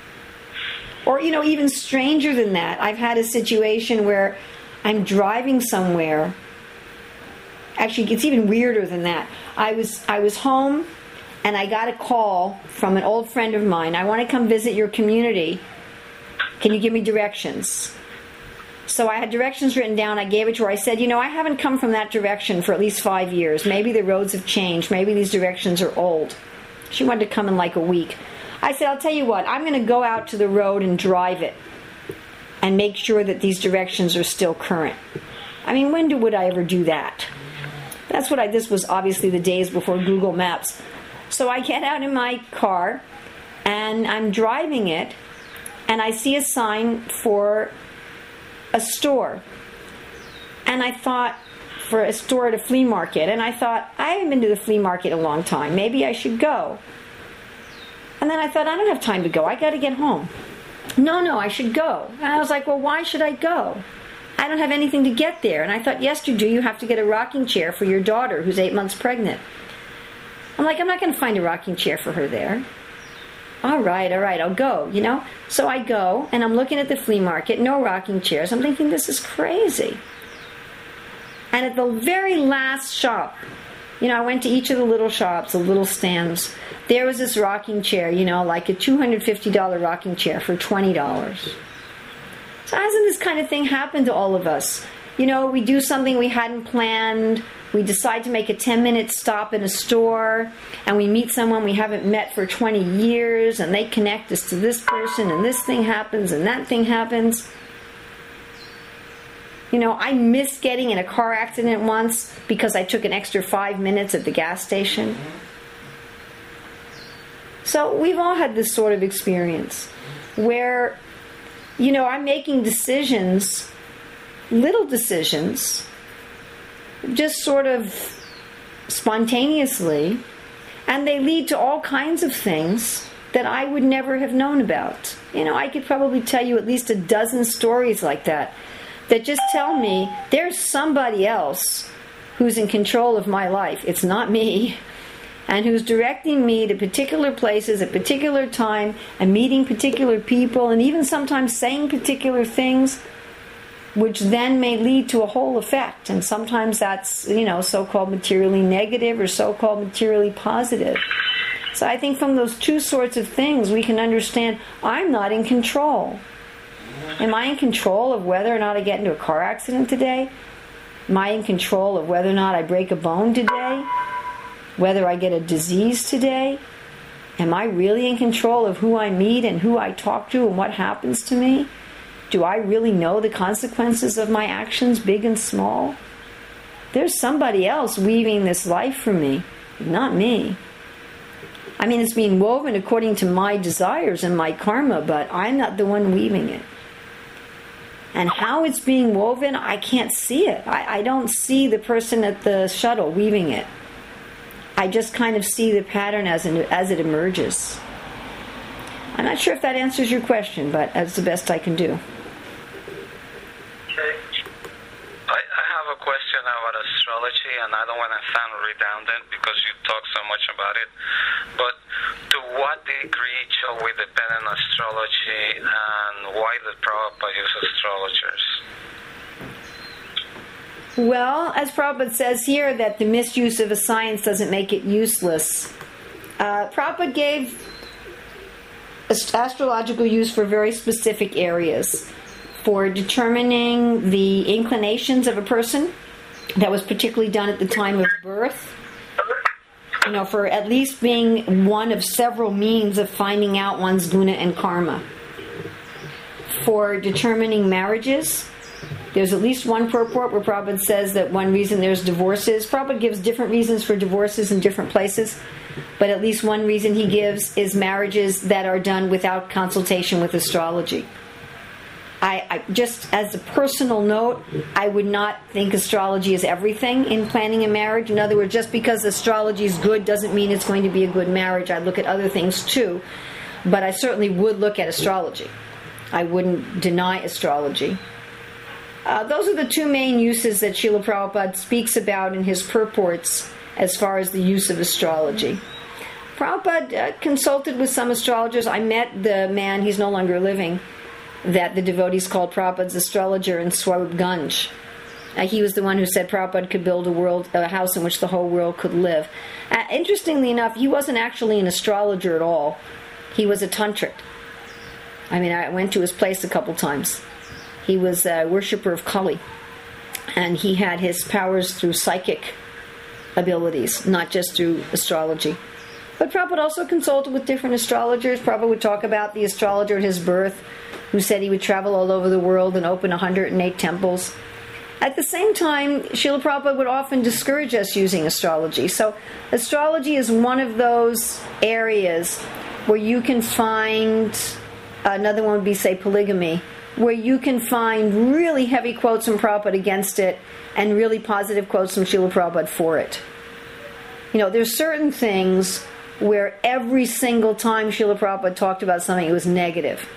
Or, you know, even stranger than that, I've had a situation where I'm driving somewhere. Actually, it's even weirder than that. I was I was home, and I got a call from an old friend of mine. I want to come visit your community. Can you give me directions? So I had directions written down. I gave it to her. I said, you know, I haven't come from that direction for at least five years. Maybe the roads have changed. Maybe these directions are old. She wanted to come in like a week. I said, I'll tell you what, I'm going to go out to the road and drive it and make sure that these directions are still current. I mean, when do, would I ever do that? That's what I, this was obviously the days before Google Maps. So I get out in my car and I'm driving it, and I see a sign for a store. And I thought, for a store at a flea market, and I thought, I haven't been to the flea market in a long time. Maybe I should go. And then I thought, I don't have time to go. I got to get home. No, no, I should go. And I was like, well, why should I go? I don't have anything to get there. And I thought, yes, you do. You have to get a rocking chair for your daughter who's eight months pregnant. I'm like, I'm not going to find a rocking chair for her there. All right, all right, I'll go, you know. So I go, and I'm looking at the flea market, no rocking chairs. I'm thinking, this is crazy. And at the very last shop, you know, I went to each of the little shops, the little stands. There was this rocking chair, you know, like a two hundred fifty dollars rocking chair for twenty dollars. So hasn't this kind of thing happened to all of us? You know, we do something we hadn't planned. We decide to make a ten-minute stop in a store, and we meet someone we haven't met for twenty years, and they connect us to this person, and this thing happens, and that thing happens. You know, I missed getting in a car accident once because I took an extra five minutes at the gas station. So we've all had this sort of experience where, you know, I'm making decisions, little decisions, just sort of spontaneously, and they lead to all kinds of things that I would never have known about. You know, I could probably tell you at least a dozen stories like that, that just tell me there's somebody else who's in control of my life. It's not me. And who's directing me to particular places at particular time and meeting particular people and even sometimes saying particular things, which then may lead to a whole effect. And sometimes that's, you know, so-called materially negative or so-called materially positive. So I think from those two sorts of things we can understand I'm not in control. Am I in control of whether or not I get into a car accident today? Am I in control of whether or not I break a bone today? Whether I get a disease today? Am I really in control of who I meet and who I talk to and what happens to me? Do I really know the consequences of my actions, big and small? There's somebody else weaving this life for me, not me. I mean, it's being woven according to my desires and my karma, but I'm not the one weaving it. And how it's being woven, I can't see it. I, I don't see the person at the shuttle weaving it. I just kind of see the pattern as, in, as it emerges. I'm not sure if that answers your question, but that's the best I can do. Okay. I, I have a question about astrology, and I don't want to sound redundant because you talk so much about it. But to what degree shall we depend on astrology, and why did Prabhupada use astrologers? Well, as Prabhupada says here, that the misuse of a science doesn't make it useless. Uh, Prabhupada gave astrological use for very specific areas. For determining the inclinations of a person, that was particularly done at the time of birth. You know, for at least being one of several means of finding out one's guna and karma. For determining marriages, there's at least one purport where Prabhupada says that one reason there's divorces. Prabhupada gives different reasons for divorces in different places, but at least one reason he gives is marriages that are done without consultation with astrology. I, I just, as a personal note, I would not think astrology is everything in planning a marriage. In other words, just because astrology is good doesn't mean it's going to be a good marriage. I look at other things too, but I certainly would look at astrology. I wouldn't deny astrology. Uh, those are the two main uses that Srila Prabhupada speaks about in his purports as far as the use of astrology. Prabhupada uh, consulted with some astrologers. I met the man, he's no longer living, that the devotees called Prabhupada's astrologer in Swarupganj. Uh, he was the one who said Prabhupada could build a world, a house in which the whole world could live. Uh, interestingly enough, he wasn't actually an astrologer at all. He was a tantric. I mean, I went to his place a couple times. He was a worshipper of Kali, and he had his powers through psychic abilities, not just through astrology. But Prabhupada also consulted with different astrologers. Prabhupada would talk about the astrologer at his birth, who said he would travel all over the world and open one hundred eight temples. At the same time, Srila Prabhupada would often discourage us using astrology. So astrology is one of those areas where you can find, another one would be, say, polygamy, where you can find really heavy quotes from Prabhupada against it and really positive quotes from Srila Prabhupada for it. You know, there's certain things where every single time Srila Prabhupada talked about something, it was negative,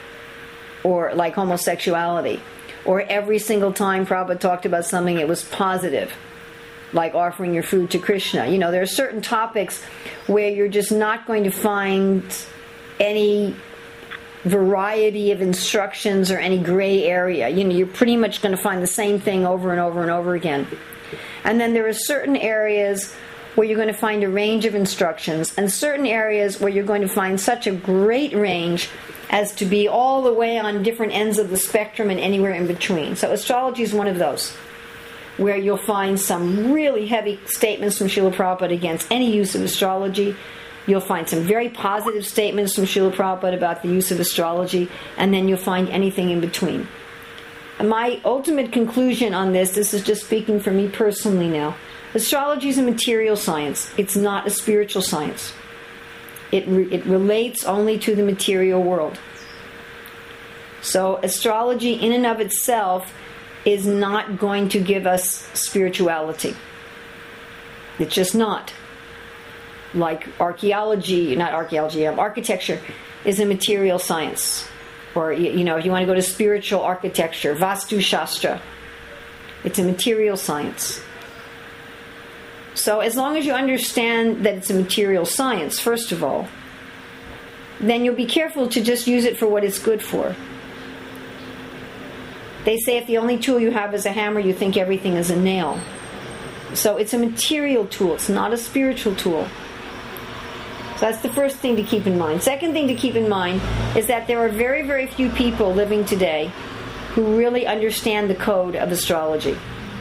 or like homosexuality. Or every single time Prabhupada talked about something, it was positive, like offering your food to Krishna. You know, there are certain topics where you're just not going to find any variety of instructions or any gray area. You know, you're pretty much going to find the same thing over and over and over again. And then there are certain areas where you're going to find a range of instructions, and certain areas where you're going to find such a great range as to be all the way on different ends of the spectrum and anywhere in between. So astrology is one of those, where you'll find some really heavy statements from Srila Prabhupada against any use of astrology. You'll find some very positive statements from Srila Prabhupada about the use of astrology, and then you'll find anything in between. And my ultimate conclusion on this, this is just speaking for me personally now, astrology is a material science. It's not a spiritual science. It, re- it relates only to the material world. So astrology in and of itself is not going to give us spirituality. It's just not. Like archaeology, not archaeology, um, architecture is a material science. Or, you know, if you want to go to spiritual architecture, Vastu Shastra, it's a material science. So as long as you understand that it's a material science, first of all, then you'll be careful to just use it for what it's good for. They say if the only tool you have is a hammer, you think everything is a nail. So it's a material tool, it's not a spiritual tool. So that's the first thing to keep in mind. Second thing to keep in mind is that there are very, very few people living today who really understand the code of astrology.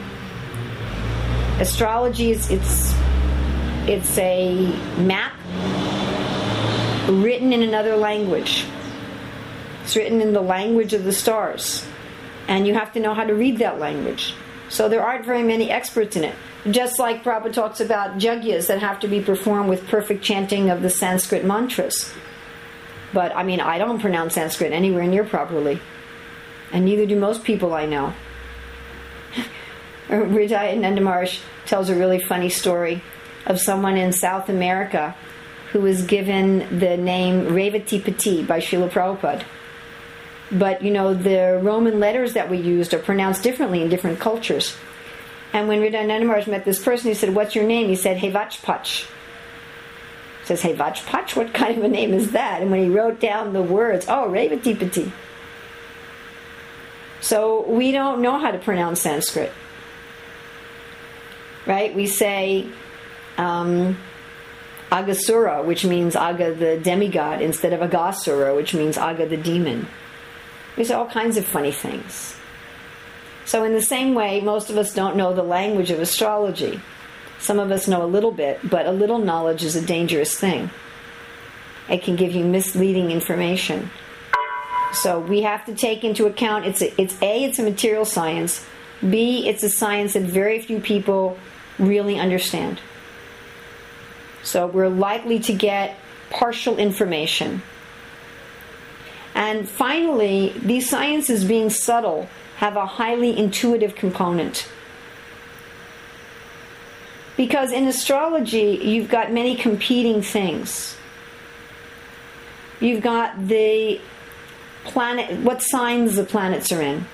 Astrology is it's it's a map written in another language. It's written in the language of the stars, and you have to know how to read that language. So there aren't very many experts in it. Just like Prabhupada talks about yagyas that have to be performed with perfect chanting of the Sanskrit mantras. But, I mean, I don't pronounce Sanskrit anywhere near properly. And neither do most people I know. Hridayananda Maharaj tells a really funny story of someone in South America who was given the name Revatipati by Srila Prabhupada. But, you know, the Roman letters that we used are pronounced differently in different cultures. And when Hridayananda Maharaj met this person, he said, "What's your name?" He said, "Hevachpach." He says, "Hevachpach? What kind of a name is that?" And when he wrote down the words, oh, Revatipati. So we don't know how to pronounce Sanskrit. Right? We say um, Agasura, which means Aga the demigod, instead of Agasura, which means Aga the demon. We say all kinds of funny things. So in the same way, most of us don't know the language of astrology. Some of us know a little bit, but a little knowledge is a dangerous thing. It can give you misleading information. So we have to take into account, it's a, it's A, it's a material science. B, it's a science that very few people really understand. So we're likely to get partial information. And finally, these sciences, being subtle, have a highly intuitive component. Because in astrology, you've got many competing things. You've got the planet, what signs the planets are in.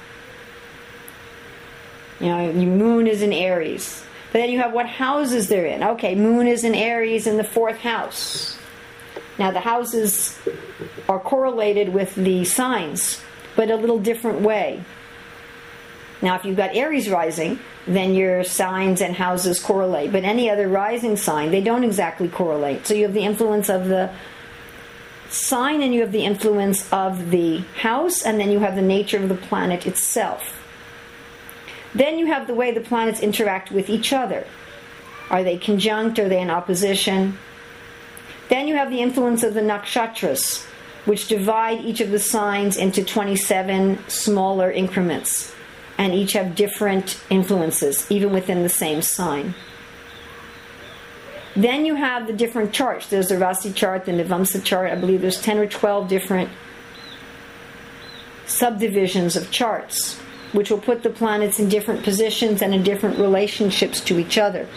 You know, your moon is in Aries. But then you have what houses they're in. Okay, moon is in Aries in the fourth house. Now the houses are correlated with the signs, but a little different way. Now if you've got Aries rising, then your signs and houses correlate. But any other rising sign, they don't exactly correlate. So you have the influence of the sign, and you have the influence of the house, and then you have the nature of the planet itself. Then you have the way the planets interact with each other. Are they conjunct? Are they in opposition? Then you have the influence of the nakshatras, which divide each of the signs into twenty-seven smaller increments, and each have different influences, even within the same sign. Then you have the different charts. There's the Rasi chart, the Nivamsa chart. I believe there's ten or twelve different subdivisions of charts, which will put the planets in different positions and in different relationships to each other.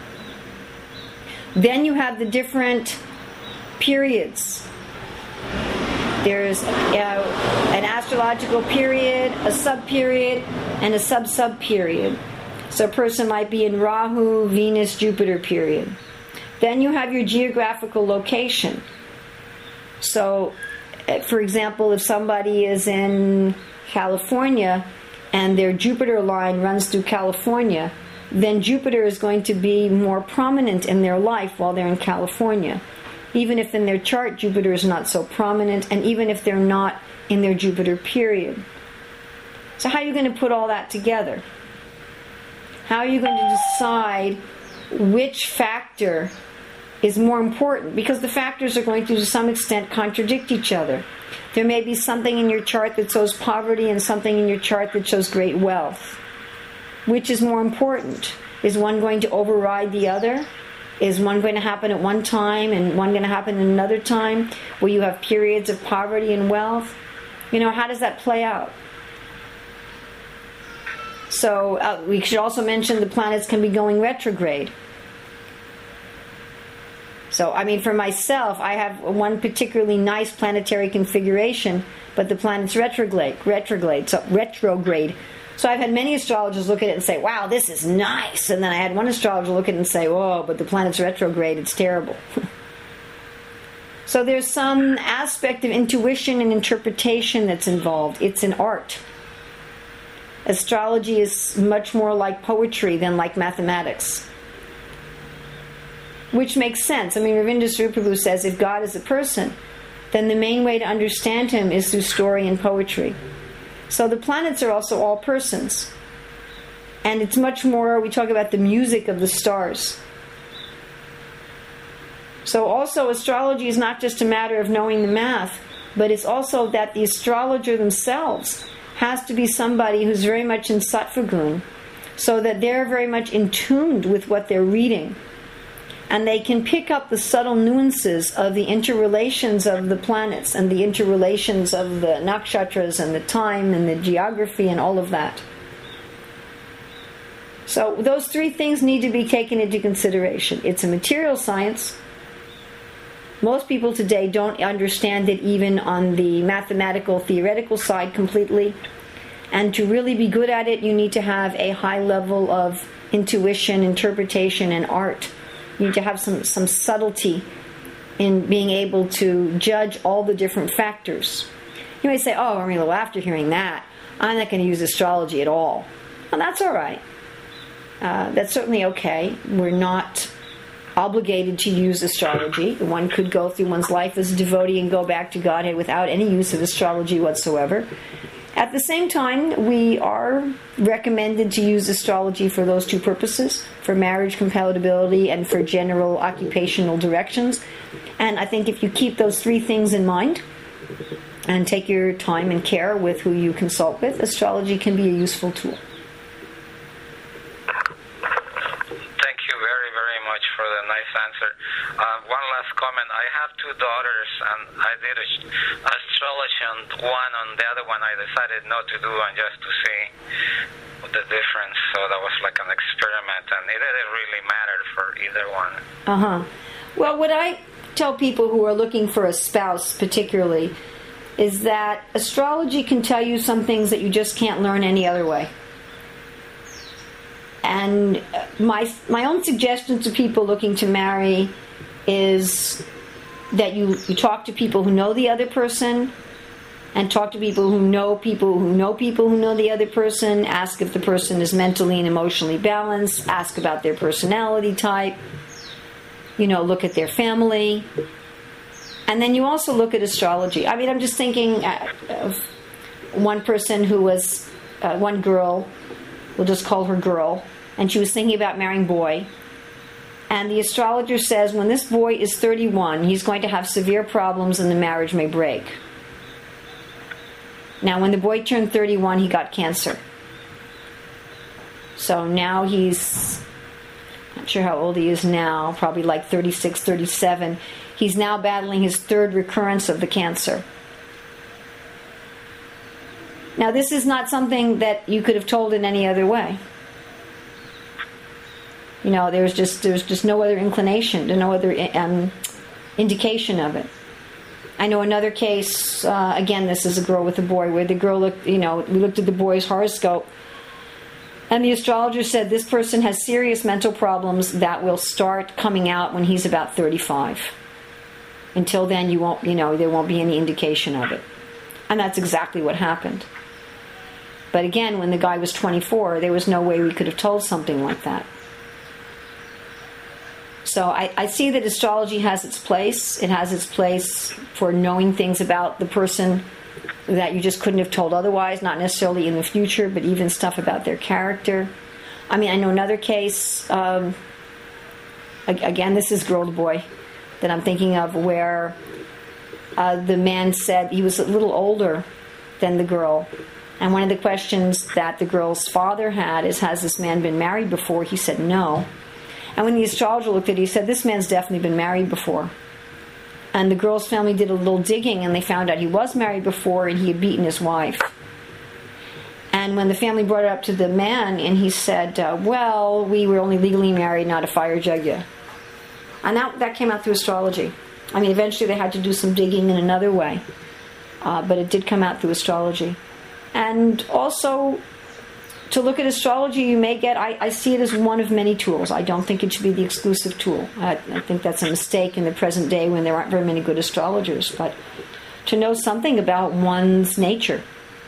Then you have the different periods. There's uh, an astrological period, a sub-period, and a sub-sub-period. So a person might be in Rahu, Venus, Jupiter period. Then you have your geographical location. So, for example, if somebody is in California and their Jupiter line runs through California, then Jupiter is going to be more prominent in their life while they're in California. Even if in their chart Jupiter is not so prominent, and even if they're not in their Jupiter period. So how are you going to put all that together? How are you going to decide which factor is more important? Because the factors are going to, to some extent, contradict each other. There may be something in your chart that shows poverty and something in your chart that shows great wealth. Which is more important? Is one going to override the other? Is one going to happen at one time and one going to happen at another time, where you have periods of poverty and wealth? You know, how does that play out? So uh, we should also mention the planets can be going retrograde. So, I mean, for myself, I have one particularly nice planetary configuration, but the planet's retrograde, retrograde, so retrograde. So I've had many astrologers look at it and say, wow, this is nice. And then I had one astrologer look at it and say, oh, but the planet's retrograde, it's terrible. So there's some aspect of intuition and interpretation that's involved. It's an art. Astrology is much more like poetry than like mathematics. Which makes sense. I mean, Ravindra Sriprabhu says if God is a person, then the main way to understand him is through story and poetry. So the planets are also all persons. And it's much more, we talk about the music of the stars. So also astrology is not just a matter of knowing the math, but it's also that the astrologer themselves has to be somebody who's very much in Sattva Gun, so that they're very much in tune with what they're reading. And they can pick up the subtle nuances of the interrelations of the planets and the interrelations of the nakshatras and the time and the geography and all of that. So those three things need to be taken into consideration. It's a material science. Most people today don't understand it even on the mathematical, theoretical side completely. And to really be good at it, you need to have a high level of intuition, interpretation, and art. You need to have some, some subtlety in being able to judge all the different factors. You may say, oh, I mean, well, after hearing that, I'm not going to use astrology at all. Well, that's all right. Uh, that's certainly okay. We're not obligated to use astrology. One could go through one's life as a devotee and go back to Godhead without any use of astrology whatsoever. At the same time, we are recommended to use astrology for those two purposes, for marriage compatibility and for general occupational directions. And I think if you keep those three things in mind and take your time and care with who you consult with, astrology can be a useful tool. Thank you very, very much for the nice answer. Uh, one last comment. I have two daughters, and I did a, astrology on one, on the other one I decided not to do, and just to see the difference. So that was like an experiment, and it didn't really matter for either one. Uh-huh. Well, what I tell people who are looking for a spouse particularly is that astrology can tell you some things that you just can't learn any other way. And my my own suggestion to people looking to marry is that you, you talk to people who know the other person, and talk to people who know people who know people who know the other person. Ask if the person is mentally and emotionally balanced. Ask about their personality type. You know, look at their family. And then you also look at astrology. I mean, I'm just thinking of one person who was, uh, one girl, we'll just call her girl, and she was thinking about marrying boy. And the astrologer says when this boy is thirty-one, he's going to have severe problems and the marriage may break. Now, when the boy turned thirty-one, he got cancer. So now he's, not sure how old he is now, probably like thirty-six, thirty-seven. He's now battling his third recurrence of the cancer. Now, this is not something that you could have told in any other way. You know, there's just there's just no other inclination, no other um, indication of it. I know another case, uh, again, this is a girl with a boy, where the girl looked, you know, we looked at the boy's horoscope, and the astrologer said this person has serious mental problems that will start coming out when he's about thirty-five. Until then, you won't, you know, there won't be any indication of it. And that's exactly what happened. But again, when the guy was twenty-four, there was no way we could have told something like that. So I, I see that astrology has its place. It has its place for knowing things about the person that you just couldn't have told otherwise, not necessarily in the future, but even stuff about their character. I mean, I know another case, um, again, this is girl to boy, that I'm thinking of, where uh, the man said he was a little older than the girl. And one of the questions that the girl's father had is, has this man been married before? He said no. And when the astrologer looked at it, he said, this man's definitely been married before. And the girl's family did a little digging, and they found out he was married before, and he had beaten his wife. And when the family brought it up to the man, and he said, uh, well, we were only legally married, not a fire yajna. And that, that came out through astrology. I mean, eventually they had to do some digging in another way. Uh, but it did come out through astrology. And also, to look at astrology, you may get, I, I see it as one of many tools. I don't think it should be the exclusive tool. I, I think that's a mistake in the present day when there aren't very many good astrologers. But to know something about one's nature.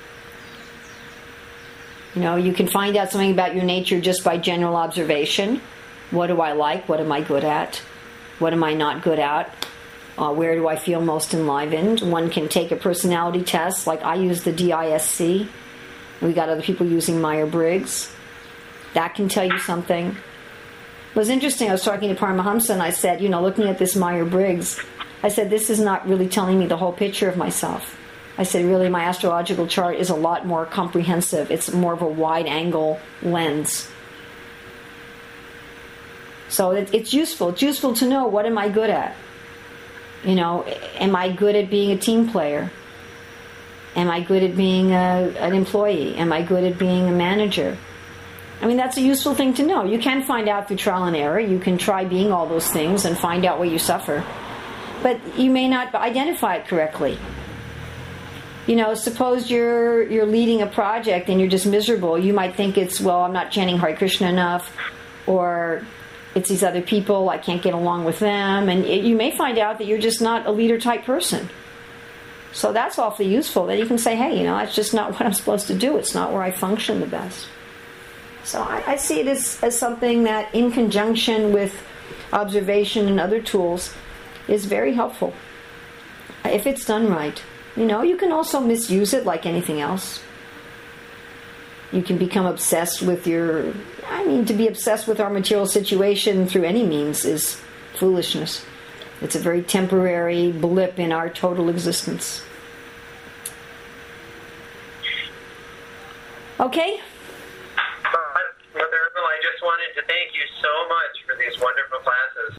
You know, you can find out something about your nature just by general observation. What do I like? What am I good at? What am I not good at? Uh, where do I feel most enlivened? One can take a personality test, like I use the D I S C. We got other people using Myers-Briggs. That can tell you something. It was interesting. I was talking to Paramahamsa, and I said, you know, looking at this Myers-Briggs, I said, this is not really telling me the whole picture of myself. I said, really, my astrological chart is a lot more comprehensive. It's more of a wide-angle lens. So it, it's useful. It's useful to know, what am I good at? You know, am I good at being a team player? Am I good at being a, an employee? Am I good at being a manager? I mean, that's a useful thing to know. You can find out through trial and error. You can try being all those things and find out where you suffer. But you may not identify it correctly. You know, suppose you're you're leading a project and you're just miserable. You might think it's, well, I'm not chanting Hare Krishna enough, or it's these other people, I can't get along with them. And it, you may find out that you're just not a leader-type person. So that's awfully useful. Then you can say, hey, you know, that's just not what I'm supposed to do. It's not where I function the best. So I, I see it as, as something that, in conjunction with observation and other tools, is very helpful if it's done right. You know, you can also misuse it like anything else. You can become obsessed with your... I mean, to be obsessed with our material situation through any means is foolishness. It's a very temporary blip in our total existence. Okay? Mother Herbal, I just wanted to thank you so much for these wonderful classes.